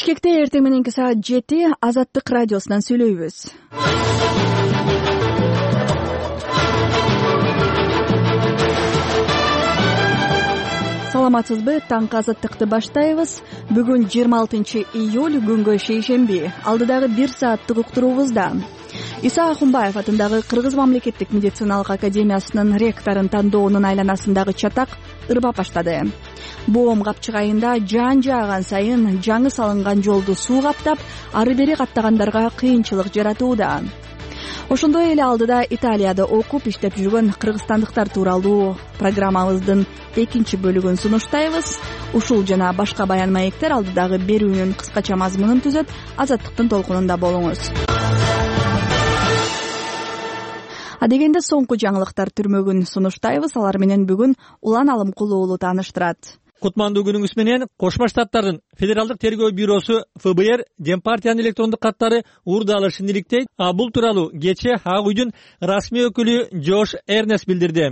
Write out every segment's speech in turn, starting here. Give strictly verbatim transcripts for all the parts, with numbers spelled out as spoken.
Бишкекте эртең мененки саат жети Азаттык радиосунан сүйлөйбүз. Саламатсызбы? Таңкы Азаттыкты баштайбыз. Бүгүн жыйырма алтынчы июль, күнгө шейшемби. Алдыдагы бир сааттык уктуруубузда Иса Ахунбаев атындагы Кыргыз мамлекеттик медициналык академиясынын ректорун тандоонун айланасындагы чатак ырбап баштады. Боом капчык айында жаан жааган сайын жаңы салынган жолду суу каптап, ары бери каттагандарга кыйынчылык жаратууда. Ошондой эле алдыда Италияда окуп иштеп жүргөн кыргызстандыктар тууралуу программабыздын экинчи бөлүгүн сунуштайбыз. Ушул жана башка баян маектер алдыдагы берүүнүн кыскача мазмунун түзөт. Азаттыктын толкунунда болуңуз. Адегенде соңку жаңылыктар түрмөгүн сунуштайбыз. Алар менен бүгүн Улан Алымкулуу уулу тааныштырат. Кутмандуу күнүңүз менен. Кошмо Штаттардын Федералдык тергөө бюросу эф бэ эр Дем партиянын электрондук каттары уурдалышын иликтейт. А бул тууралуу кечээ Ак үйдүн расмий өкүлү Джош Эрнест билдирди.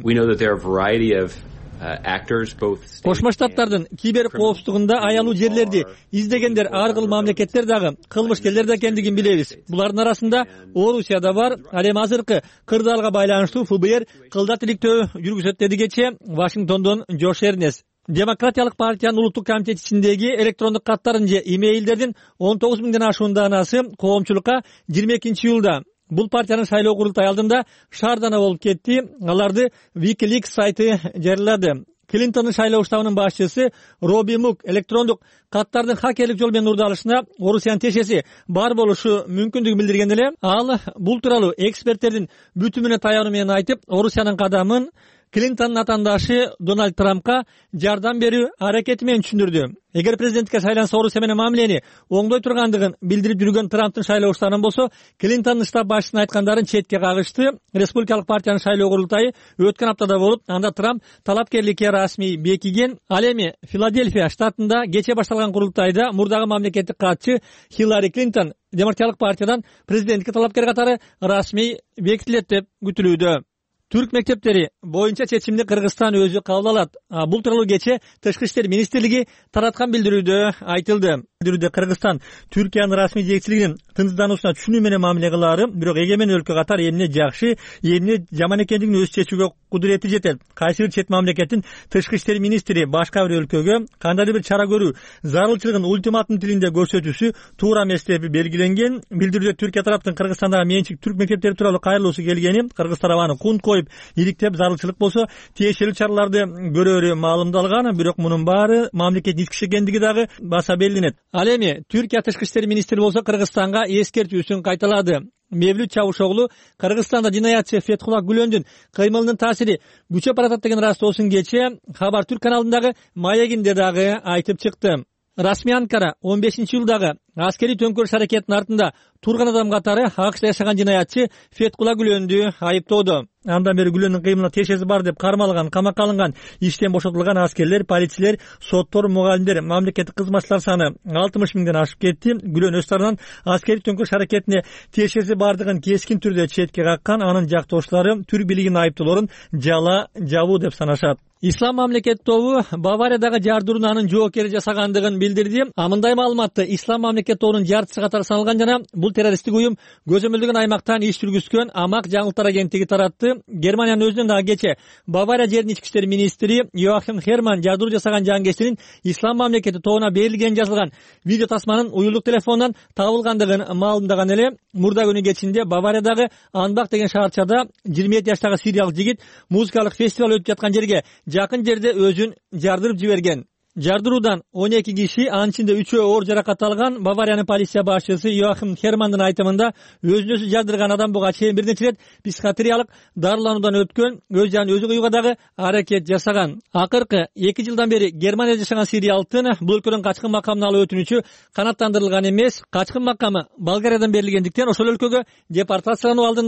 Кошмо Штаттардын кибер коопсуздугунда аялуу жерлерди издегендер ар кыл мамлекеттер дагы кылмышкерлер да экендигин билебиз. Булардын арасында Орусия да бар. Ал эми азыркы кырдаалга байланыштуу эф бэ эр кылда тиликтөө жүргүзөт деди кечээ Вашингтондон Джош Эрнест. Демократиялык партиянын улуттук комитети ичиндеги электрондук каттардын же имейлдердин он тогуз миңден ашуун даанасы коомчулукка жыйырма экинчи июлда бул партиянын шайлоо курултайы алдында шаардана болуп кетти. Аларды WikiLeaks сайты жарыялады. Клинтондун шайлоо штабынын башчысы Робби Мук электрондук каттардын хакерлик жол менен уурдалышына Орусиянын тешеси бар болушу мүмкүндүгүн билдирген эле. Ал бул тууралуу эксперттердин бүтүмүнө таянуу менен айтып, Орусиянын кадамын Клинтондун атаандашы Дональд Трампка жардам берүү аракети менен түшүндүрдү. Эгер президентке шайланса Орусия менен мамилени оңдой тургандыгын билдирип жүргөн Трамптын шайлоо штабынан болсо, Клинтондун штаб башчысынын айткандарын четке кагышты. Республикалык партиянын шайлоо курултайы өткөн аптада болуп, анда Трамп талапкерликке расмий бекиген. Ал эми Филадельфия штатында кечээ башталган курултайда мурдагы мамлекеттик катчы Хиллари Клинтон Демократиялык партиядан президенттикке талапкер катары расмий бекитилет деп күтүлүүдө. Түрк мектептери боюнча чечимди Кыргызстан өзү кабыл алат. Бул тууралуу кечээ Тышкы иштер министрлиги тараткан билдирүүдө айтылды. Билдирүүдө Кыргызстан Түркиянын расмий жетекчилигинин тынчсыздануусуна түшүнүү менен мамиле кылаары, бирок эгемен өлкө катары эмне жакшы, эмне жаман экендигин өзү чечүүгө кудурети жетет. Кайсы бир чет мамлекеттин Тышкы иштер министри башка бир өлкөгө кандайдыр бир чара көрүү зарылчылыгын ультиматум тилинде көрсөтүүсү туура эмес деп белгиленген. Билдирүүдө Түркия тараптын Кыргызстандагы менчик түрк мектептери тууралуу кайрылуусу келгени, Кыргыз тарабы аны кунт коюп иликтеп зарылчылык болсо тиешелүү чараларды көрөөрү маалымдалган. Бирок мунун баары мамлекеттин ички иши экендиги дагы баса белгиленет. Ал эми Түркия тышкы иштер министри болсо Кыргызстанга эскертүүсүн кайталады. Мевлют Чавушоглу Кыргызстанда жинаятчы Фетхулла Гүлөндүн кыймылынын таасири күчөп баратат деген ырастоосун кечээ Хабар Түрк каналындагы маегинде дагы айтып чыкты. Расмий Анкара он бешинчи июлдагы аскерий төңкөрүш аракетинин артында турган адам катары АКШда жашаган жинаятчы Фетхулла Гүлөндү айыптоодо. Андан бери Гүлөндүн кыймылына тиешеси бар деп кармалган, камакка алынган, иштен бошотулган аскерлер, полицейлер, соттор, мугалимдер, мамлекеттик кызматчылар саны алтымыш миңден ашып кетти. Гүлөн өз тарабынан аскерий төңкөрүш аракетине тиешеси бардыгын кескин түрдө четке каккан. Анын жактоочулары түрк бийлигинин айыптоолорун жала жабуу деп санашат. Ислам мамлекет тобу Бавариядагы жардыруунанын жоокери жасагандыгын билдирди. Мындай маалыматты Ислам мамлекет тобунун жартысы катары саналган жана бул террористтик уюм көзөмөлдөгөн аймактан иш жүргүзгөн Амак жаңылыктар агенттиги таратты. Германиянын өзүнөн дагы кечээ Бавария жеринин ички иштер министри Йоахим Херман жардыруу жасаган жангесчинин Ислам мамлекети тобуна берилген жазылган видео тасманын уюлдук телефондон табылгандыгын маалымдаган эле. Мурда күнү кечинде Бавариядагы Анбак деген шаарчада жыйырма эки жаштагы сириялык жигит музыкалык фестиваль өтүп жаткан жерге жакын жерде өзүн жардырып жиберген. Жардыруудан он эки киши, анын ичинде үчөө оор жаракат алган. Бавариянын полиция башчысы Йоахим Хермандын айтымында өзүн өзү жардырган адам буга чейин бир нече рет психиатриялык дарылануудан өткөн, өз жанын өзү кыюуга дагы аракет жасаган. Акыркы эки жылдан бери Германияда жашаган сириялыктын бул өлкөдөн качкын макамын алуу өтүнүчү канааттандырылган эмес. Качкын макамы Болгариядан берилгендиктен ошол өлкөгө депортациялануу алдында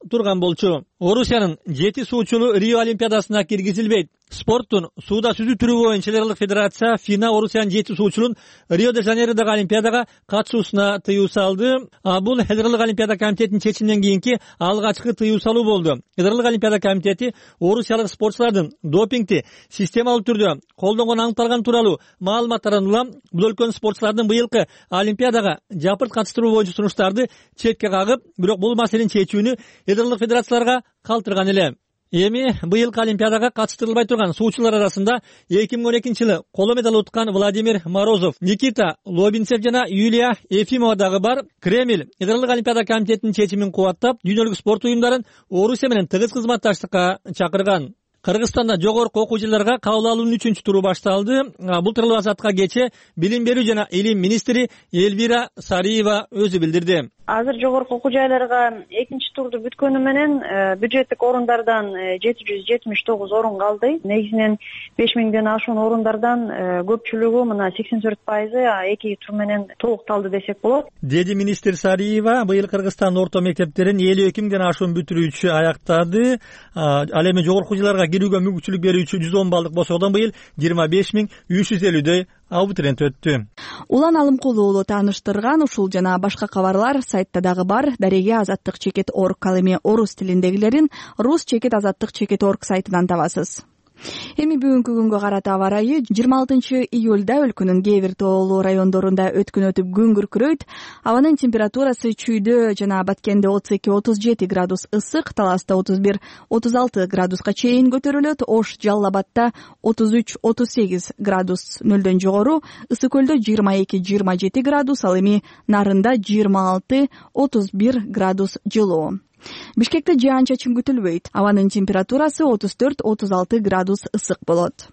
турган болчу. Орусиянын жети суучулу Рио Олимпиадасына киргизилбейт. Спорттун сууда сүзүү түрү боюнча Федералдык федерация ФИНА Орусиянын жети суучулун Рио-де-Жанейродогу Олимпиадага катышуусуна тыюу салды. Бул Федералдык Олимпиада комитетинин чечиминен кийинки алгачкы тыюу салуу болду. Федералдык Олимпиада комитети орусиялык спортчулардын допингти системалуу түрдө колдонгон аныкталган тууралуу маалыматтарын улам бул өлкөнүн спортчулардын быйылкы Олимпиадага жапырт катыштыруу боюнча сунуштарды четке кагып, бирок бул маселени чечүүнү федералдык федерацияларга калтырган эле. Эми быйылкы Олимпиадага катыштырылбай турган суучулар арасында эки миң он экинчи жылы коло медаль уткан Владимир Морозов, Никита Лобинцев жана Юлия Ефимова дагы бар. Кремль Федералдык Олимпиада комитетинин чечимин кубаттап, дүйнөлүк спорт уюмдарын Орусия менен тыгыз кызматташтыкка чакырган. Кыргызстанда жогорку окуу жылдарга кабыл алуунун үчүнчү туру башталды. Бул тууралуу Азатка кечээ билим берүү жана илим министри Эльвира Сариева өзү билдирди. Азыр жогорку окуу жайларга экинчи турду бүткөнү менен бюджеттик орундардан жети жүз жетимиш тогуз орун калды. Негизинен беш миңден ашуун орундардан көпчүлүгү мына сексен төрт пайызы эки тур менен толукталды десек болот. Деди министр Сариева, быйыл Кыргызстандын орто мектептерин элүү эки миңден ашуун бүтүрүүчү аяктады. Ал эми жогорку жылдарга кирүүгө мүмкүнчүлүк берүүчү жүз он баллдык босогодон быйыл жыйырма беш миң үч жүз элүүдөй абитуриент өттү. Улан Алымкулуу уулу тааныштырган ушул жана башка кабарлар сайтта дагы бар. Дареге азаттык чекит орг, ал эми орус тилиндегилерин рус чекит азаттык чекит орг сайтынан табасыз. Эми бүгүнкү күнгө карата аба ырайы жыйырма алтынчы июлда өлкөнүн кээ бир тоолуу райондорунда өткөн өтүп күн күркүрөйт. Абанын температурасы Чүйдө жана Баткенде отуз эки отуз жети градус ысык, Таласта отуз бир отуз алты градуска чейин көтөрүлөт. Ош, Жалал Абадта отуз үч отуз сегиз градус нөлдөн жогору, Ысык көлдө жыйырма эки жыйырма жети градус, ал эми Нарында жыйырма алты отуз бир градус жылуу. Бишкекте жаан-чачын күтүлбөйт. Абанын температурасы отуз төрт отуз алты градус ысык болот.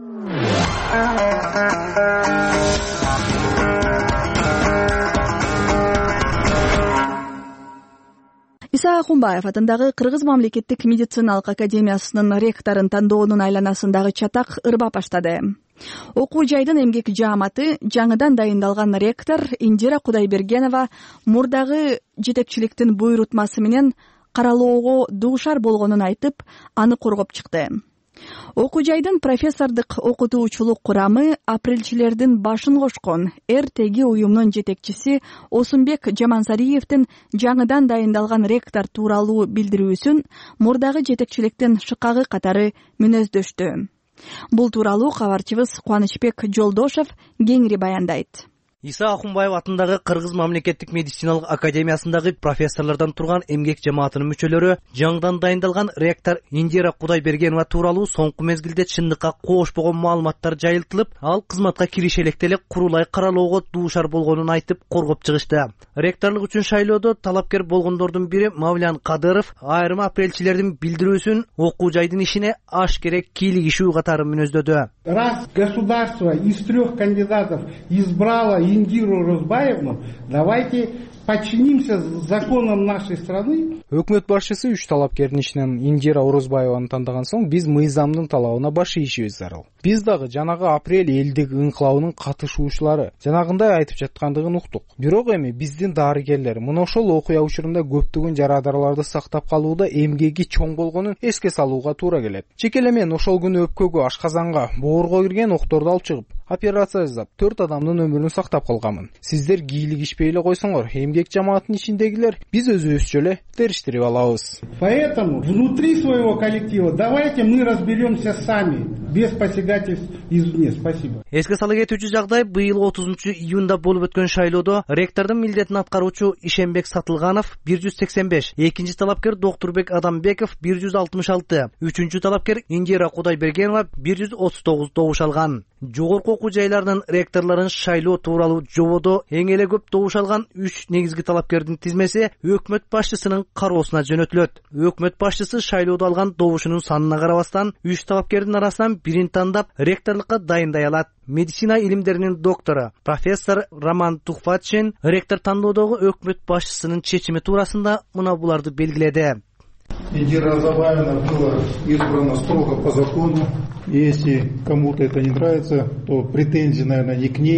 Иса Ахунбаев атындагы Кыргыз мамлекеттик медициналык академиясынын ректорун тандоонун айланасындагы чатак ырбап баштады. Окуу жайдын эмгек жааматы жаңыдан дайындалган ректор Индира Кудайбергенова мурдагы жетекчиликтин буйрутмасы менен каралоого дуушар болгонун айтып, аны коргоп чыкты. Окуу жайдын профессордук окутуучулук курамы апрелчилердин башын кошкон эр тэ гэ уюмунун жетекчиси Осунбек Жамансариевдин жаңыдан дайындалган ректор тууралуу билдирүүсүн мурдагы жетекчиликтин шыкагы катары мүнөздөштү. Бул тууралуу кабарчыбыз Кубанычбек Жолдошев кеңири баяндайт. Иса Ахунбаев атындагы Кыргыз мамлекеттик медициналык академиясындагы профессорлордон турган эмгек жамаатынын мүчөлөрү жаңыдан дайындалган ректор Индира Кудайбергенова тууралуу соңку мезгилде чындыкка коошпогон маалыматтар жайылтылып, ал кызматка кириши электе эле курулай каралоого дуушар болгонун айтып коргоп чыгышты. Ректорлук үчүн шайлоодо талапкер болгондордун бири Мавлян Кадыров айрым апрелчилердин билдирүүсүн окуу жайдын ишине аш керек кийлигишүү катары мүнөздөдү. Раз государство из трех кандидатов избрало Индиру Розбаевну, давайте подчинимся законам нашей страны. Өкмөт башчысы үч талапкердин ичинен Индира Орозбаеваны тандаган соң биз мыйзамдын талабына баш ийишибиз зарыл. Биз дагы жанагы апрель элдик ыңкылабынын катышуучулары жанагындай айтып жаткандыгын уктук. Бирок эми биздин дарыгерлер мына ошол окуя учурунда көптөгөн жарадараларды сактап калууда эмгеги чоң болгонун эске салууга туура келет. Чеке эле мен ошол күнү өпкөгө, ашказанга, боорго кирген окторду алып чыгып, операция жасап, төрт адамдын өмүрүн сактап калганмын. Сиздер кийлигишпей эле койсоңор, эмгек жамааттын ичиндегилер биз өзүбүзчө эле териштирип алабыз. Поэтому внутри своего коллектива давайте мы разберемся сами, без посягательств извне. Спасибо. Эске сала кетүүчү жагдай быйыл отузунчу июнда болуп өткөн шайлоодо ректордун милдетин аткаруучу Ишенбек Сатылганов бир жүз сексен беш, экинчи талапкер Доктурбек Адамбеков бир жүз алтымыш алты, үчүнчү талапкер Индира Кудайбергенова бир жүз отуз тогуз добуш алган. Жогорку окуу жайларынын ректорлорун шайлоо тууралуу жободо эң эле көп добуш алган үч негизги талапкердин тизмеси өкмөт башчысынын кароосуна жөнөтүлөт. Өкмөт башчысы шайлоодо алган добушунун санына карабастан үч талапкердин арасынан бирин тандап ректорлукка дайындай алат. Медицина илимдеринин доктору профессор Роман Тухватшин ректор тандоодогу өкмөт башчысынын чечими туурасында мына буларды белгиледи. Индира Розбаевна была избрана строго по закону. Если кому-то это не нравится, то претензии, наверное, не к ней.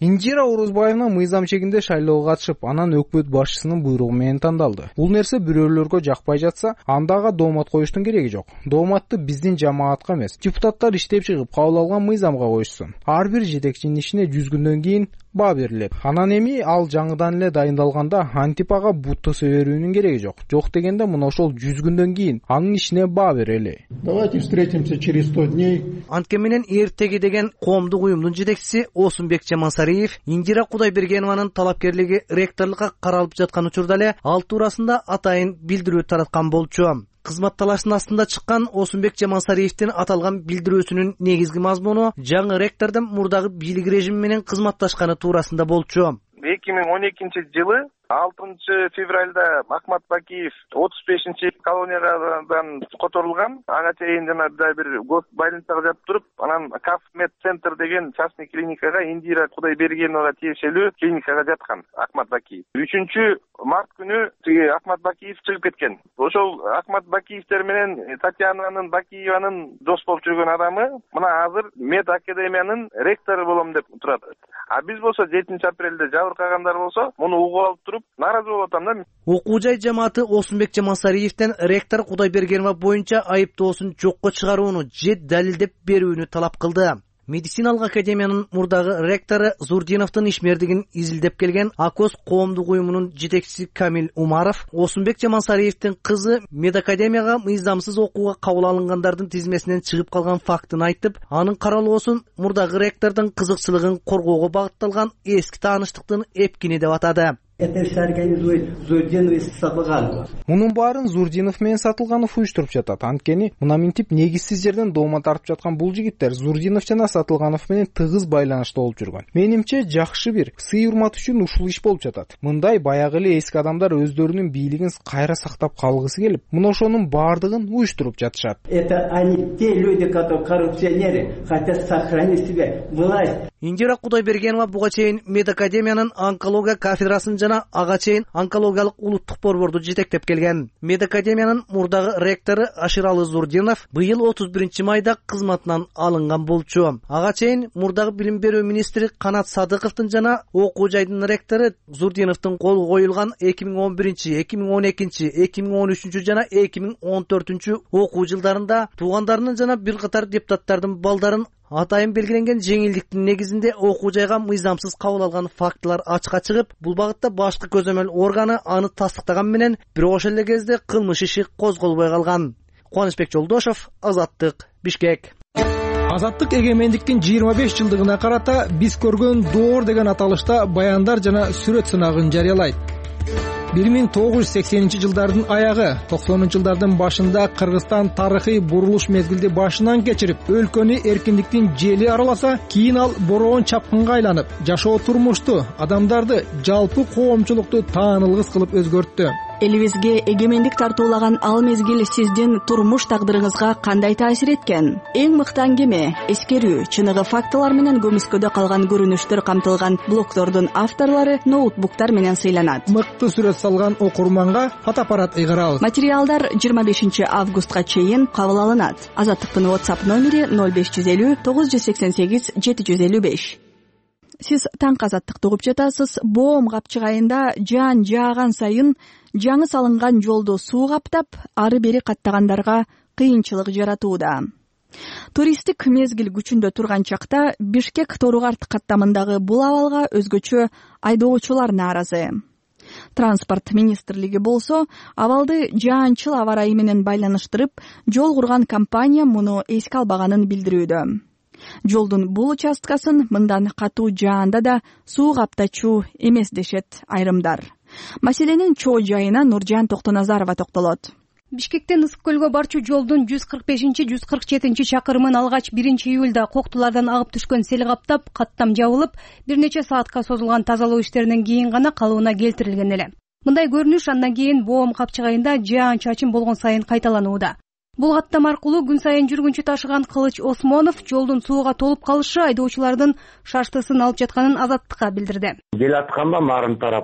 Индира Орозбаевна мыйзам чегинде шайлоого катышып, анан өкмөт башчысынын буйругу менен тандалды. Бул нерсе бирөөлөргө жакпай жатса, анда ага доомат коюштун кереги жок. Дооматты биздин жамаатка эмес, депутаттар иштеп чыгып кабыл алган мыйзамга коюшсун. Ар бир жетекчинин ишине жүз күндөн кийин баа берилет. Анан эми ал жаңыдан эле дайындалганда антип ага бутты сөбөрүүнүн кереги жок. Жок дегенде мына ошол жүз күндөн кийин анын ишине баа берели. Давайте встретимся через сто дней. Антке менен эртеги деген коомдук уюмдун жетекчиси Осунбек Жамансариев Индира Кудайбергенованын талапкерлиги ректорлукка каралып жаткан учурда эле ал туурасында атайын билдирүү тараткан болчу. Кызмат талашынын астында чыккан Осунбек Жамансариевдин аталган билдирүүсүнүн негизги мазмуну жаңы ректордун мурдагы бийлик режими менен кызматташканы туурасында болчу. эки миң он экинчи жылы алтынчы февралда Ахмат Бакиев отуз бешинчи колониядан которулган. Ага чейин жана бир гос больницага жатып туруп, анан Кафмед центр деген частный клиникага Индира Кудайбергеновага тиешелүү клиникага жаткан Ахмат Бакиев. үчүнчү март күнү тиги Ахмат Бакиев чыгып кеткен. Ошол Ахмат Бакиевтер менен Татьянанын Бакиеванын дос болуп жүргөн адамы мына азыр мед академиянын ректору болом деп турат. А биз болсо жетинчи апрелде жабыркагандар болсо, муну угуп алып туруп наразы болуп атам да. Окуу жай жамааты Осунбек Жамансариевден ректор Кудайбергенова боюнча айыптоосун жокко чыгарууну же далилдеп берүүнү талап кылды. Медициналык академиянын мурдагы ректору Зурдиновдун ишмердигин изилдеп келген Акос коомдук уюмунун жетекчиси Камил Умаров Осунбек Жамансариевдин кызы медакадемияга мыйзамсыз окууга кабыл алынгандардын тизмесинен чыгып калган фактын айтып, анын каралоосун мурдагы ректордун кызыкчылыгын коргоого багытталган эски тааныштыктын эпкини деп атады. Это все организует Зурдинов и Сатылганов. Мунун баарын Зурдинов менен Сатылганов уюштуруп жатат. Анткени мына минтип негизсиз жерден доомат тартып жаткан бул жигиттер Зурдинов жана Сатылганов менен тыгыз байланышта болуп жүргөн. Менимче жакшы бир сый урмат үчүн ушул иш болуп жатат. Мындай баягы эле эски адамдар өздөрүнүн бийлигин кайра сактап калгысы келип, мына ошонун баардыгын уюштуруп жатышат. Это они те люди, которые коррупционеры, хотят сохранить себе власть. Индира Кудайбергенова буга чейин медакадемиянын онкология кафедрасын жана ага чейин онкологиялык улуттук борборду жетектеп келген. Медакадемиянын мурдагы ректору Аширалы Зурдинов быйыл отуз биринчи майда кызматынан алынган болчу. Ага чейин мурдагы билим берүү министри Канат Садыковдун жана окуу жайдын ректору Зурдиновдун колу коюлган эки миң он биринчи, эки миң он экинчи, эки миң он үчүнчү жана эки миң он төртүнчү окуу жылдарында туугандарынын жана бир катар депутаттардын балдарын атайын белгиленген жеңилдиктин негизинде окуу жайга мыйзамсыз кабыл алган фактылар ачыкка чыгып, бул багытта башкы көзөмөл органы аны тастыктаган менен бирок ошол эле кезде кылмыш иши козголбой калган. Кубанычбек Жолдошов, Азаттык, Бишкек. Азаттык эгемендиктин жыйырма беш жылдыгына карата биз көргөн доор деген аталышта баяндар жана сүрөт сынагын жарыялайт. бир миң тогуз жүз сексенинчи жылдардын аягы, токсонунчу жылдардын башында Кыргызстан тарыхый бурулуш мезгилди башынан кечирип, өлкөнү эркиндиктин жели араласа, кийин ал бороон чапкынга айланып, жашоо турмушту, адамдарды, жалпы коомчулукту таанылгыс кылып өзгөрттү. Элибизге эгемендик тартуулаган ал мезгил сиздин турмуш тагдырыңызга кандай таасир эткен? Эң мыкты аңгеме, эскерүү, чыныгы фактылар менен көмүскөдө калган көрүнүштөр камтылган блогдордун авторлору ноутбуктар менен сыйланат. Мыкты сүрөт салган окурманга фотоаппарат ыйгарабыз. Материалдар жыйырма бешинчи августка чейин кабыл алынат. Азаттыктын WhatsApp номери ноль беш жүз элүү тогуз жүз сексен сегиз жети жүз элүү беш. Сиз таңкы Азаттыкты угуп жатасыз. Боом капчыгайында жаан жааган сайын жаңы салынган жолду суу каптап, ары бери каттагандарга кыйынчылык жаратууда. Туристтик мезгил күчүндө турган чакта Бишкек Торугарт каттамындагы бул абалга өзгөчө айдоочулар нааразы. Транспорт министрлиги болсо, абалды жаанчыл аба ырайы менен байланыштырып, жол курган компания муну эске албаганын билдирүүдө. Жолдун бул участкасын мындан катуу жаанда да суу каптачу эмес дешет айрымдар. Маселенин чоо жайына Нуржан Токтоназарова токтолот. Бишкектен Ысык көлгө барчу жолдун жүз кырк бешинчи — жүз кырк жетинчи чакырымын алгач биринчи июлда коктулардан агып түшкөн сел каптап, каттам жабылып, бир нече саатка созулган тазалоо иштеринен кийин гана калыбына келтирилген эле. Мындай көрүнүш андан кийин Боом капчыгайында жаан чачым болгон сайын кайталанууда. Бул каттам аркылуу күн сайын жүргүнчү ташыган Кылыч Осмонов жолдун сууга толуп калышы айдоочулардын шаштысын алып жатканын Азаттыкка билдирди. Келатканба марын тарапка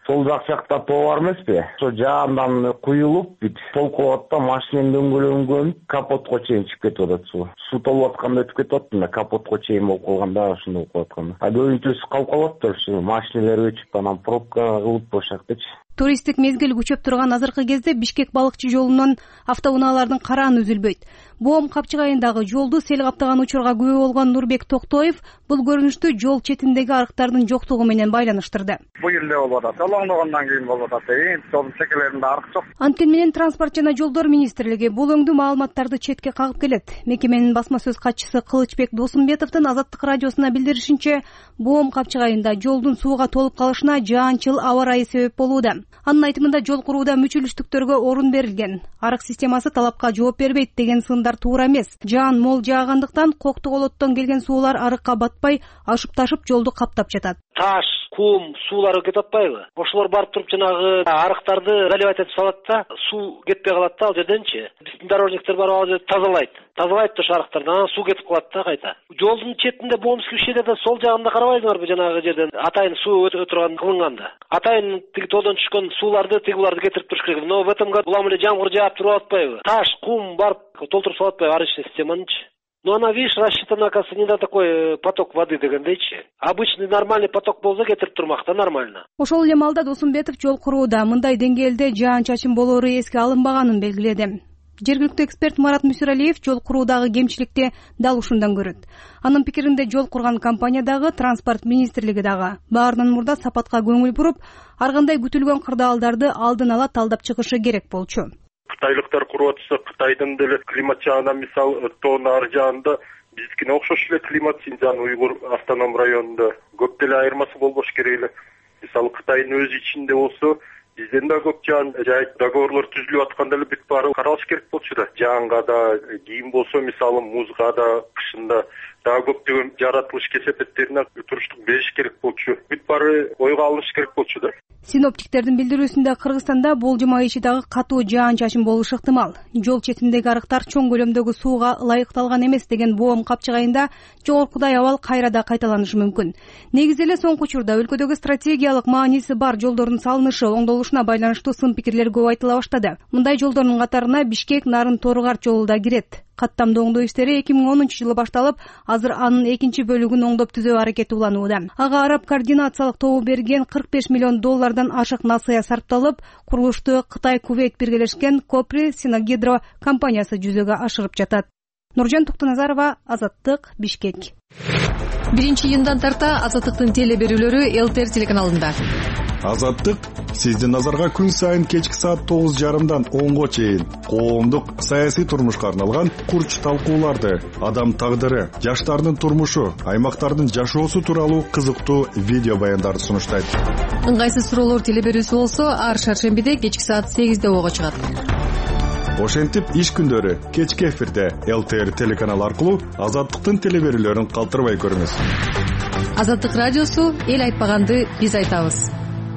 Сол жак жакта тоо бар эмеспи? Ошо жаандан куюлуп, бүт толкуп атат да машинанын дөңгөлөгүнөн капотко чейин чыгып кетип атат суу. Суу толуп атканда өтүп кетип атат да капотко чейин болуп калганда ошондой болуп атканда. А көбүнчөсү калып калат да ошо машиналар өчүп анан пробка кылып ошол жактачы. Туристтик мезгил күчөп турган азыркы кезде Бишкек балыкчы жолунан автоунаалардын карааны үзүлбөйт. Боом Капчыгайындагы жолду сел каптаган учурга күбө болгон Нурбек Токтоев бул көрүнүштү жол четиндеги арыктардын жоктугу менен байланыштырды. Бул эле болуп атат. Олоңдогондон кийин болуп атат. Эң жолдун чекелеринде арык жок. Анткени менен Транспорт жана жолдор министрлиги бул өңдүү маалыматтарды четке кагып келет. Мекеменин басма сөз катчысы Кылычбек Досумбетовдун Азаттык радиосуна билдиришинче, Боом Капчыгайында жолдун сууга толуп калышына жаанчыл аба ырайы себеп болууда. Анын айтымында жол курууда мүчүлүштүктөргө орун берилген. Арык системасы талапка жооп бербейт деген сындар туура эмес. Жаан мол жаагандыктан Кокту колоттон келген суулар арыкка батпай, ашып-ташып жолду каптап жатат. Таш, кум, суулар кетип атпайбы? Ошолор барып туруп жанагы арыктарды заливать этип салат да, суу кетпей калат да ал жерденчи. Биздин дорожниктер барып ал жерди тазалайт. Тазалайт ошо арыктарды, анан суу кетип калат да кайта. Жолдун четинде Боомский ущельеде сол жагында карабайсыңарбы жанагы жерден атайын суу өтө турган кылынганда. Атайын тиги тоодон түшкөн сууларды тиги буларды кетирип туруш керек. Но в этом году улам эле жамгыр жаап туруп атпайбы? Таш, кум барып толтуруп салат атпайбы арычный системанычы? Ну, она, видишь, рассчитана, оказывается, не на такой поток воды дегендейчи. Обычный нормальный поток болсо кетирип турмакта нормально. Ошол эле маалда Досумбетов жол курууда мындай деңгээлде жаан-чачын болоору эске алынбаганын белгиледи. Жергиликтүү эксперт Марат Мүсүралиев жол куруудагы кемчиликти дал ушундан көрөт. Анын пикиринде жол курган компания дагы, транспорт министрлиги дагы баарынан мурда сапатка көңүл буруп, ар кандай күтүлгөн кырдаалдарды алдын ала талдап чыгышы керек болчу. Кытайлыктар куруп атса, Кытайдын деле климат жагынан мисал тоонун ар жагында биздикине окшош эле климат, Синьцзян уйгур автоном районунда көп деле айырмасы болбош керек эле. Мисалы Кытайдын өз ичинде болсо, бизден да көп жаан жай договорлор түзүлүп атканда эле бүт баары каралыш керек болчу да. Жаанга да, кийим болсо мисалы музга да, кышында дагы көптөгөн жаратылыш кесепеттерине туруштук бериш керек болчу. Бүт баары ойго алыныш керек болчу да. Синоптиктердин билдирүүсүндө Кыргызстанда болжом ай ичи дагы катуу жаан-чачын болушу ыктымал. Жол четиндеги арыктар чоң көлөмдөгү сууга ылайыкталган эмес деген Боом Капчыгайында жогоркудай абал кайра да кайталанышы мүмкүн. Негизи эле соңку учурда өлкөдөгү стратегиялык мааниси бар жолдордун салынышы, оңдолушуна байланыштуу сын пикирлер көп айтыла баштады. Мындай жолдордун катарына Бишкек Нарын Торгарт жолу да кирет. Каттамдуу оңдоо иштери эки миң онунчу жылы башталып, азыр анын экинчи бөлүгүн оңдоп түзөө аракети уланууда. Ага араб координациялык тобу берген кырк беш миллион доллардан ашык насыя сарпталып, курулушту Кытай Кувейт биргелешкен Копри Синагидро компаниясы жүзөгө ашырып жатат. Нуржан Токтоназарова, Азаттык, Бишкек. биринчи июндан тарта Азаттыктын теле берүүлөрү эл тэ эр телеканалында. Азаттык сиздин назарга күн сайын кечки саат тогуз жарымдан онго чейин коомдук саясий турмушка арналган курч талкууларды, адам тагдыры, жаштардын турмушу, аймактардын жашоосу тууралуу кызыктуу видео баяндарды сунуштайт. Ыңгайсыз суроолор теле берүүсү болсо ар шаршембиде кечки саат сегизде ого чыгат. Ошентип иш күндөрү кечки эфирде эл тэ эр телеканалы аркылуу Азаттыктын теле берүүлөрүн калтырбай көрүңүз. Азаттык радиосу эл айтпаганды биз айтабыз.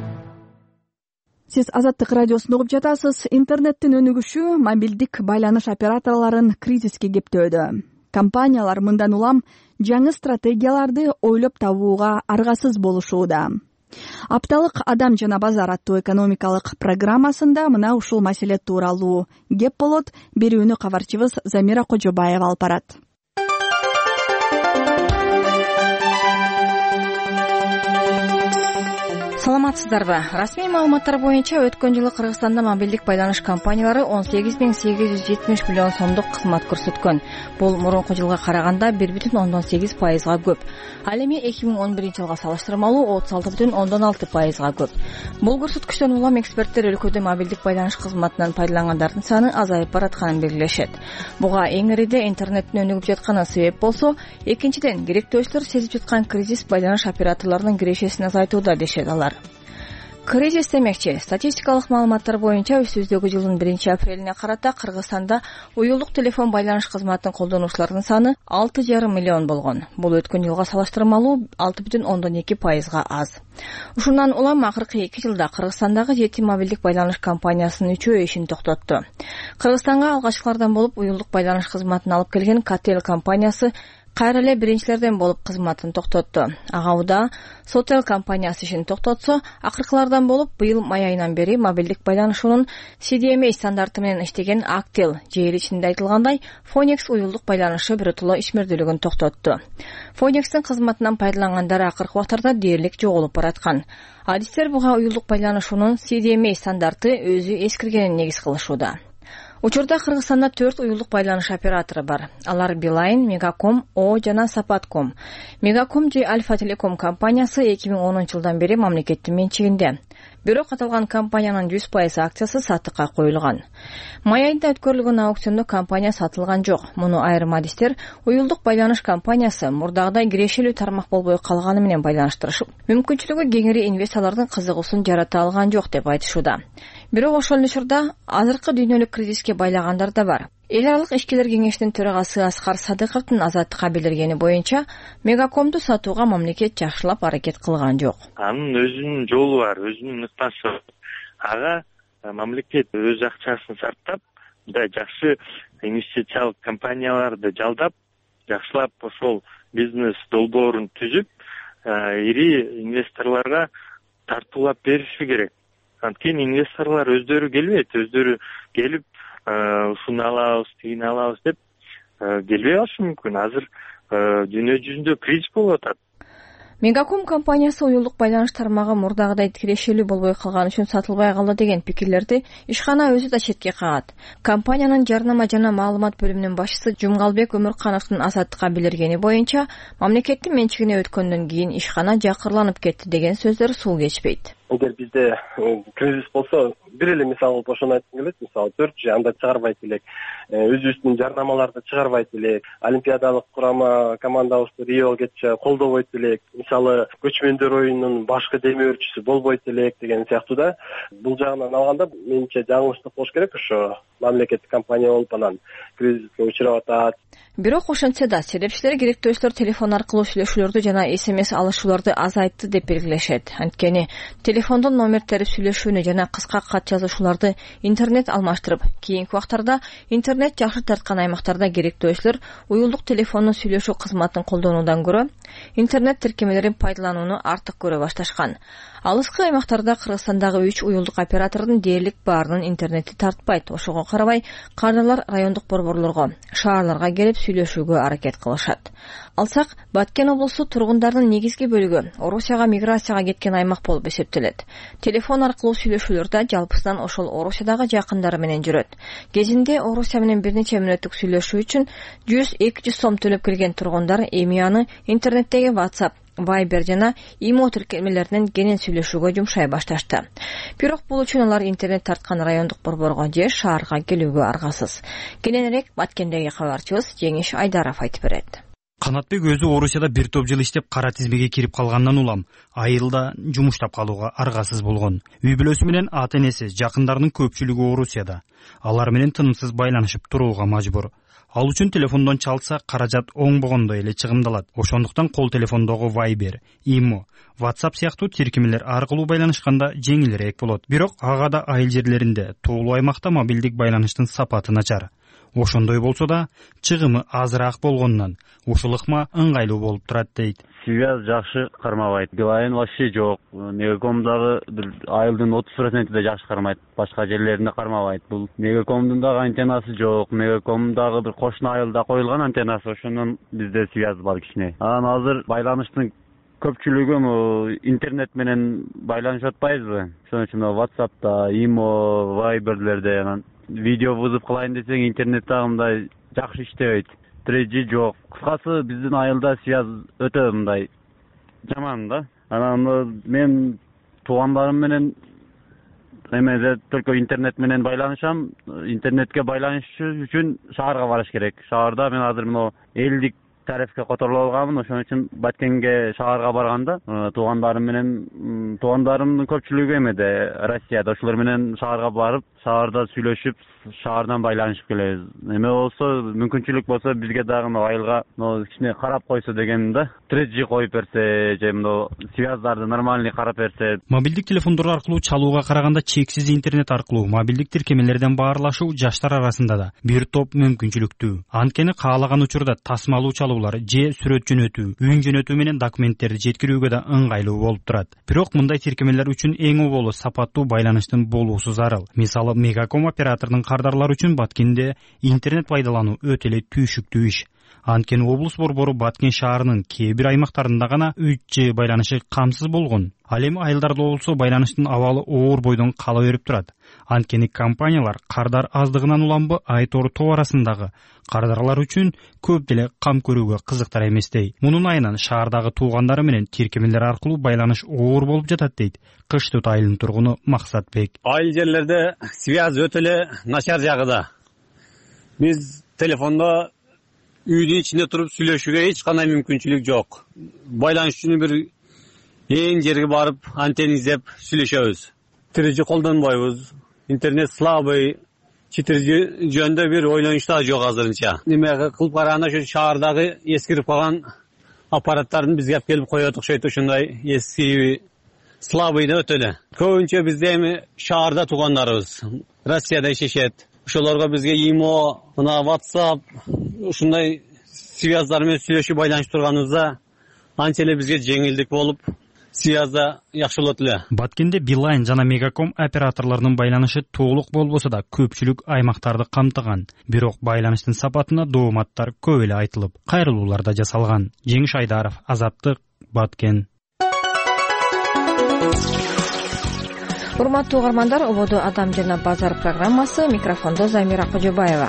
Сиз Азаттык радиосун угуп жатасыз. Интернеттин өнүгүшү мобилдик байланыш операторлорун кризиске кептөөдө. Компаниялар мындан улам жаңы стратегияларды ойлоп табууга аргасыз болушууда. Апталык Адам жана базар аттуу экономикалык программасында мына ушул маселе тууралуу кеп болот. Берүүнү кабарчыбыз Замира Кожобаева алып барат. Саламатсыздарбы? Расмий маалыматтар боюнча өткөн жылы Кыргызстанда мобилдик байланыш компаниялары он сегиз миң сегиз жүз жетимиш миллион сомдук кызмат көрсөткөн. Бул мурунку жылга караганда бир бүтүн ондон сегиз пайызга көп. Ал эми эки миң он биринчи жылга салыштырмалуу отуз алты бүтүн ондон алты пайызга көп. Бул көрсөткүчтөн улам эксперттер өлкөдө мобилдик байланыш кызматынан пайдалангандардын саны азайып баратканын белгилешет. Буга эң ириде интернеттин өнүгүп жатканы себеп болсо, экинчиден керектөөчүлөр сезип жаткан кризис байланыш операторлорунун кирешесин азайтууда дешет алар. Кризис демекчи, статистикалык маалыматтар боюнча өсүүбүздөгү жылдын биринчи апрелине карата Кыргызстанда уюлдук телефон байланыш кызматын колдонуучулардын саны алты жарым миллион болгон. Бул өткөн жылга салыштырмалуу алты бүтүн ондон эки пайызга аз. Ушундан улам акыркы эки жылда Кыргызстандагы жети мобилдик байланыш компаниясынын үчөө ишин токтотту. Кыргызстанга алгачкылардан болуп уюлдук байланыш кызматын алып келген Кател компаниясы кайра эле биринчилерден болуп кызматын токтотту. Ага Уда Sotel компаниясы ишин токтотсо, акыркылардан болуп быйыл май айынан бери мобилдик байланышуунун си ди эм эй стандарты менен иштеген Actel жери ичинде айтылгандай Phoenix уюлдук байланышы биротоло ишмердүүлүгүн токтотту. Phoenix'тин кызматынан пайдалангандар акыркы убактарда дээрлик жоголуп бараткан. Адистер буга уюлдук байланышуунун си ди эм эй стандарты өзү эскиргенин негиз кылышууда. Учурда Кыргызстанда төрт уюлдук байланыш оператору бар. Алар Билайн, Мегаком, О жана Сапатком. Мегаком же Альфа Телеком компаниясы эки миң онунчу жылдан бери мамлекеттин менчигинде. Бирок аталган компаниянын жүз пайыз акциясы сатыкка коюлган. Май айында өткөрүлгөн аукциондо компания сатылган жок. Муну айрым адистер уюлдук байланыш компаниясы мурдагыдай кирешелүү тармак болбой калганы менен байланыштырышып, мүмкүнчүлүгү кеңири инвесторлордун кызыгуусун жарата алган жок деп айтышууда. Бирок ошол эле учурда азыркы дүйнөлүк кризиске байлагандар да бар. Эл аралык ишкерлер кеңешинин төрагасы Аскар Садыковдун азаттыкка билдиргени боюнча, Мегакомду сатууга мамлекет жакшылап аракет кылган жок. Анын өзүнүн жолу бар, өзүнүн ыкмасы. Ага мамлекет өз акчасын сарптап, мындай жакшы инвестициялык компанияларды жалдап, жакшылап ошол бизнес долбоорун түзүп, ири инвесторлорго тартуулап бериши керек. Анткени инвесторлор өздөрү келбейт, өздөрү келип ушуну алабыз, тигини алабыз деп келбей калышы мүмкүн. Азыр дүйнө жүзүндө кризис болуп атат. Мегаком компаниясы уюлдук байланыш тармагы мурдагыдай кирешелүү болбой калган үчүн сатылбай калды деген пикирлерди ишкана өзү да четке кагат. Компаниянын жарнама жана маалымат бөлүмүнүн башчысы Жумгалбек Өмүркановдун азаттыкка билдиргени боюнча, мамлекеттин менчигине өткөндөн кийин ишкана жакырланып кетти деген сөздөр сул кечпейт. Эгер бизде кризис болсо, бир эле мисал болуп ошону айткым келет. Мисалы төрт жи анда чыгарбайт элек, өзүбүздүн жарнамаларды чыгарбайт элек, олимпиадалык курама командабызды Риого кетчү колдобойт элек, мисалы көчмөндөр оюнунун башкы демөөрчүсү болбойт элек деген сыяктуу да. Бул жагынан алганда менимче жаңылыштык болуш керек. Ошо мамлекеттик компания болуп анан кризиске учурап атат. Бирок ошентсе да серепчилер керектөөчүлөр телефон аркылуу сүйлөшүүлөрдү жана смс алышууларды азайтты деп белгилешет. Анткени телефондон номер терип сүйлөшүүнү жана кыска кат жазышууларды интернет алмаштырып, кийинки убактарда интернет жакшы тарткан аймактарда керектөөчүлөр уюлдук телефондун сүйлөшүү кызматын колдонуудан көрө интернет тиркемелерин пайдаланууну артык көрө башташкан. Алыскы аймактарда Кыргызстандагы үч уюлдук оператордун дээрлик баарынын интернети тартпайт. Ошого карабай, кардарлар райондук борборлорго, шаарларга келип сүйлөшүүгө аракет кылышат. Алсак, Баткен облусу тургундардын негизги бөлүгү Орусияга миграцияга кеткен аймак болуп эсептелет. Телефон аркылуу сүйлөшүүлөрдө жалпысынан ошол Орусиядагы жакындары менен жүрөт. Кезинде Орусия менен бир нече мүнөттүк сүйлөшүү үчүн жүз эки жүз сом төлөп келген тургундар эми аны интернеттеги WhatsApp, Viber жана Imo тиркемелеринен кенен сүйлөшүүгө жумшай башташты. Бирок бул үчүн алар интернет тарткан райондук борборго же шаарга келүүгө аргасыз. Кененирээк Баткендеги кабарчыбыз Жеңиш Айдаров айтып берет. Канатбек өзү Орусияда бир топ жыл иштеп кара тизмеге кирип калгандан улам айылда жумуштап калууга аргасыз болгон. Үй бүлөсү менен ата энеси, жакындарынын көпчүлүгү Орусияда. Алар менен тынымсыз байланышып турууга мажбур. Ал үчүн телефондон чалса каражат оңбогондой эле чыгымдалат. Ошондуктан кол телефондогу Viber, Imo, WhatsApp сыяктуу тиркемелер аркылуу байланышканда жеңилирээк болот. Бирок ага да айыл жерлеринде, тоолуу аймакта мобилдик байланыштын сапаты начар. Ошондой болсо да, чыгымы азыраак болгондон ушул ыкма ыңгайлуу болуп турат дейт. Связь жакшы кармабайт. Билайн вообще жок. Мегакомдагы айылдын отуз проценти да жакшы кармайт. Башка жерлеринде кармабайт. Бул Мегакомдун дагы антеннасы жок. Мегакомдагы бир кошуна айылда коюлган антеннасы, ошондон бизде связь бар кичине. Анан азыр байланыштын көпчүлүгү интернет менен байланышып атпайбызбы? Ошон үчүн WhatsApp'та, Imo, Viber'лерде анан видео вызов кылайын десең интернет дагы мындай жакшы иштебейт. три джи жок. Кыскасы биздин айылда связь өтө мындай жаман да. Анан мен туугандарым менен эмеде только интернет менен байланышам. Интернетке байланыш үчүн шаарга барыш керек. Шаарда мен азыр мына элдик тарифке которулуп алганмын. Ошон үчүн Баткенге шаарга барганда туугандарым менен туугандарымдын көпчүлүгү эмеде Россияда, ошолор менен шаарга барып, шаарда сүйлөшүп, шаардан байланышып келебиз. Эме болсо, мүмкүнчүлүк болсо бизге дагы айылга кичине карап койсо дегеним да. три джи коюп берсе же мына связьдарды нормальный карап берсе. Мобилдик телефондор аркылуу чалууга караганда чексиз интернет аркылуу мобилдик тиркемелерден баарлашуу жаштар арасында да бир топ мүмкүнчүлүктүү. Анткени каалаган учурда тасмалуу чалуу чалуулар же сүрөт жөнөтүү, үн жөнөтүү менен документтерди жеткирүүгө да ыңгайлуу болуп турат. Бирок мындай тиркемелер үчүн эң оболу сапаттуу байланыштын болуусу зарыл. Мисалы, Мегаком оператордун кардарлары үчүн Баткенде интернет пайдалануу өтө эле түйшүктүү иш. Анткени облус борбору Баткен шаарынын кээ бир аймактарында гана үч G байланышы камсыз болгон. Ал эми айылдарда болсо байланыштын абалы оор бойдон кала берип турат. Анткени компаниялар кардар аздыгынан уламбы Айтору тоо арасындагы кардарлар үчүн көп деле кам көрүүгө кызыктар эместей. Мунун айынан шаардагы туугандары менен тиркемелер аркылуу байланыш оор болуп жатат дейт Кыш Түт айылынын тургуну Максатбек. Айыл жерлерде связь өтө эле начар жагыда. Биз телефондо үйдүн ичинде туруп сүйлөшүүгө эч кандай мүмкүнчүлүк жок. Байланыш үчүн бир эң жерге барып антенна издеп сүйлөшөбүз. три G колдонбойбуз. Интернет слабый, четыре G жөнүндө бир ойлонуш да жок азырынча. Неме кылып караганда ошо шаардагы эскирип калган аппараттарын бизге алып келип коет окшойт, ошондой эски слабый да өтө эле. Көбүнчө бизде эми шаарда туугандарыбыз Россияда ишешет. Ошолорго бизге ИМО, мына WhatsApp, ушундай связьдар менен сүйлөшүп байланыш турганыбызда анча эле бизге жеңилдик болуп, связьда жакшы болот эле. Баткенде Билайн жана Мегаком операторлорунун байланышы толук болбосо да көпчүлүк аймактарды камтыган. Бирок байланыштын сапатына дооматтар көп эле айтылып, кайрылуулар да жасалган. Жеңиш Айдаров, Азаттык, Баткен. Урматтуу угармандар, ободо Адам жана базар программасы, микрофондо Замира Кожобаева.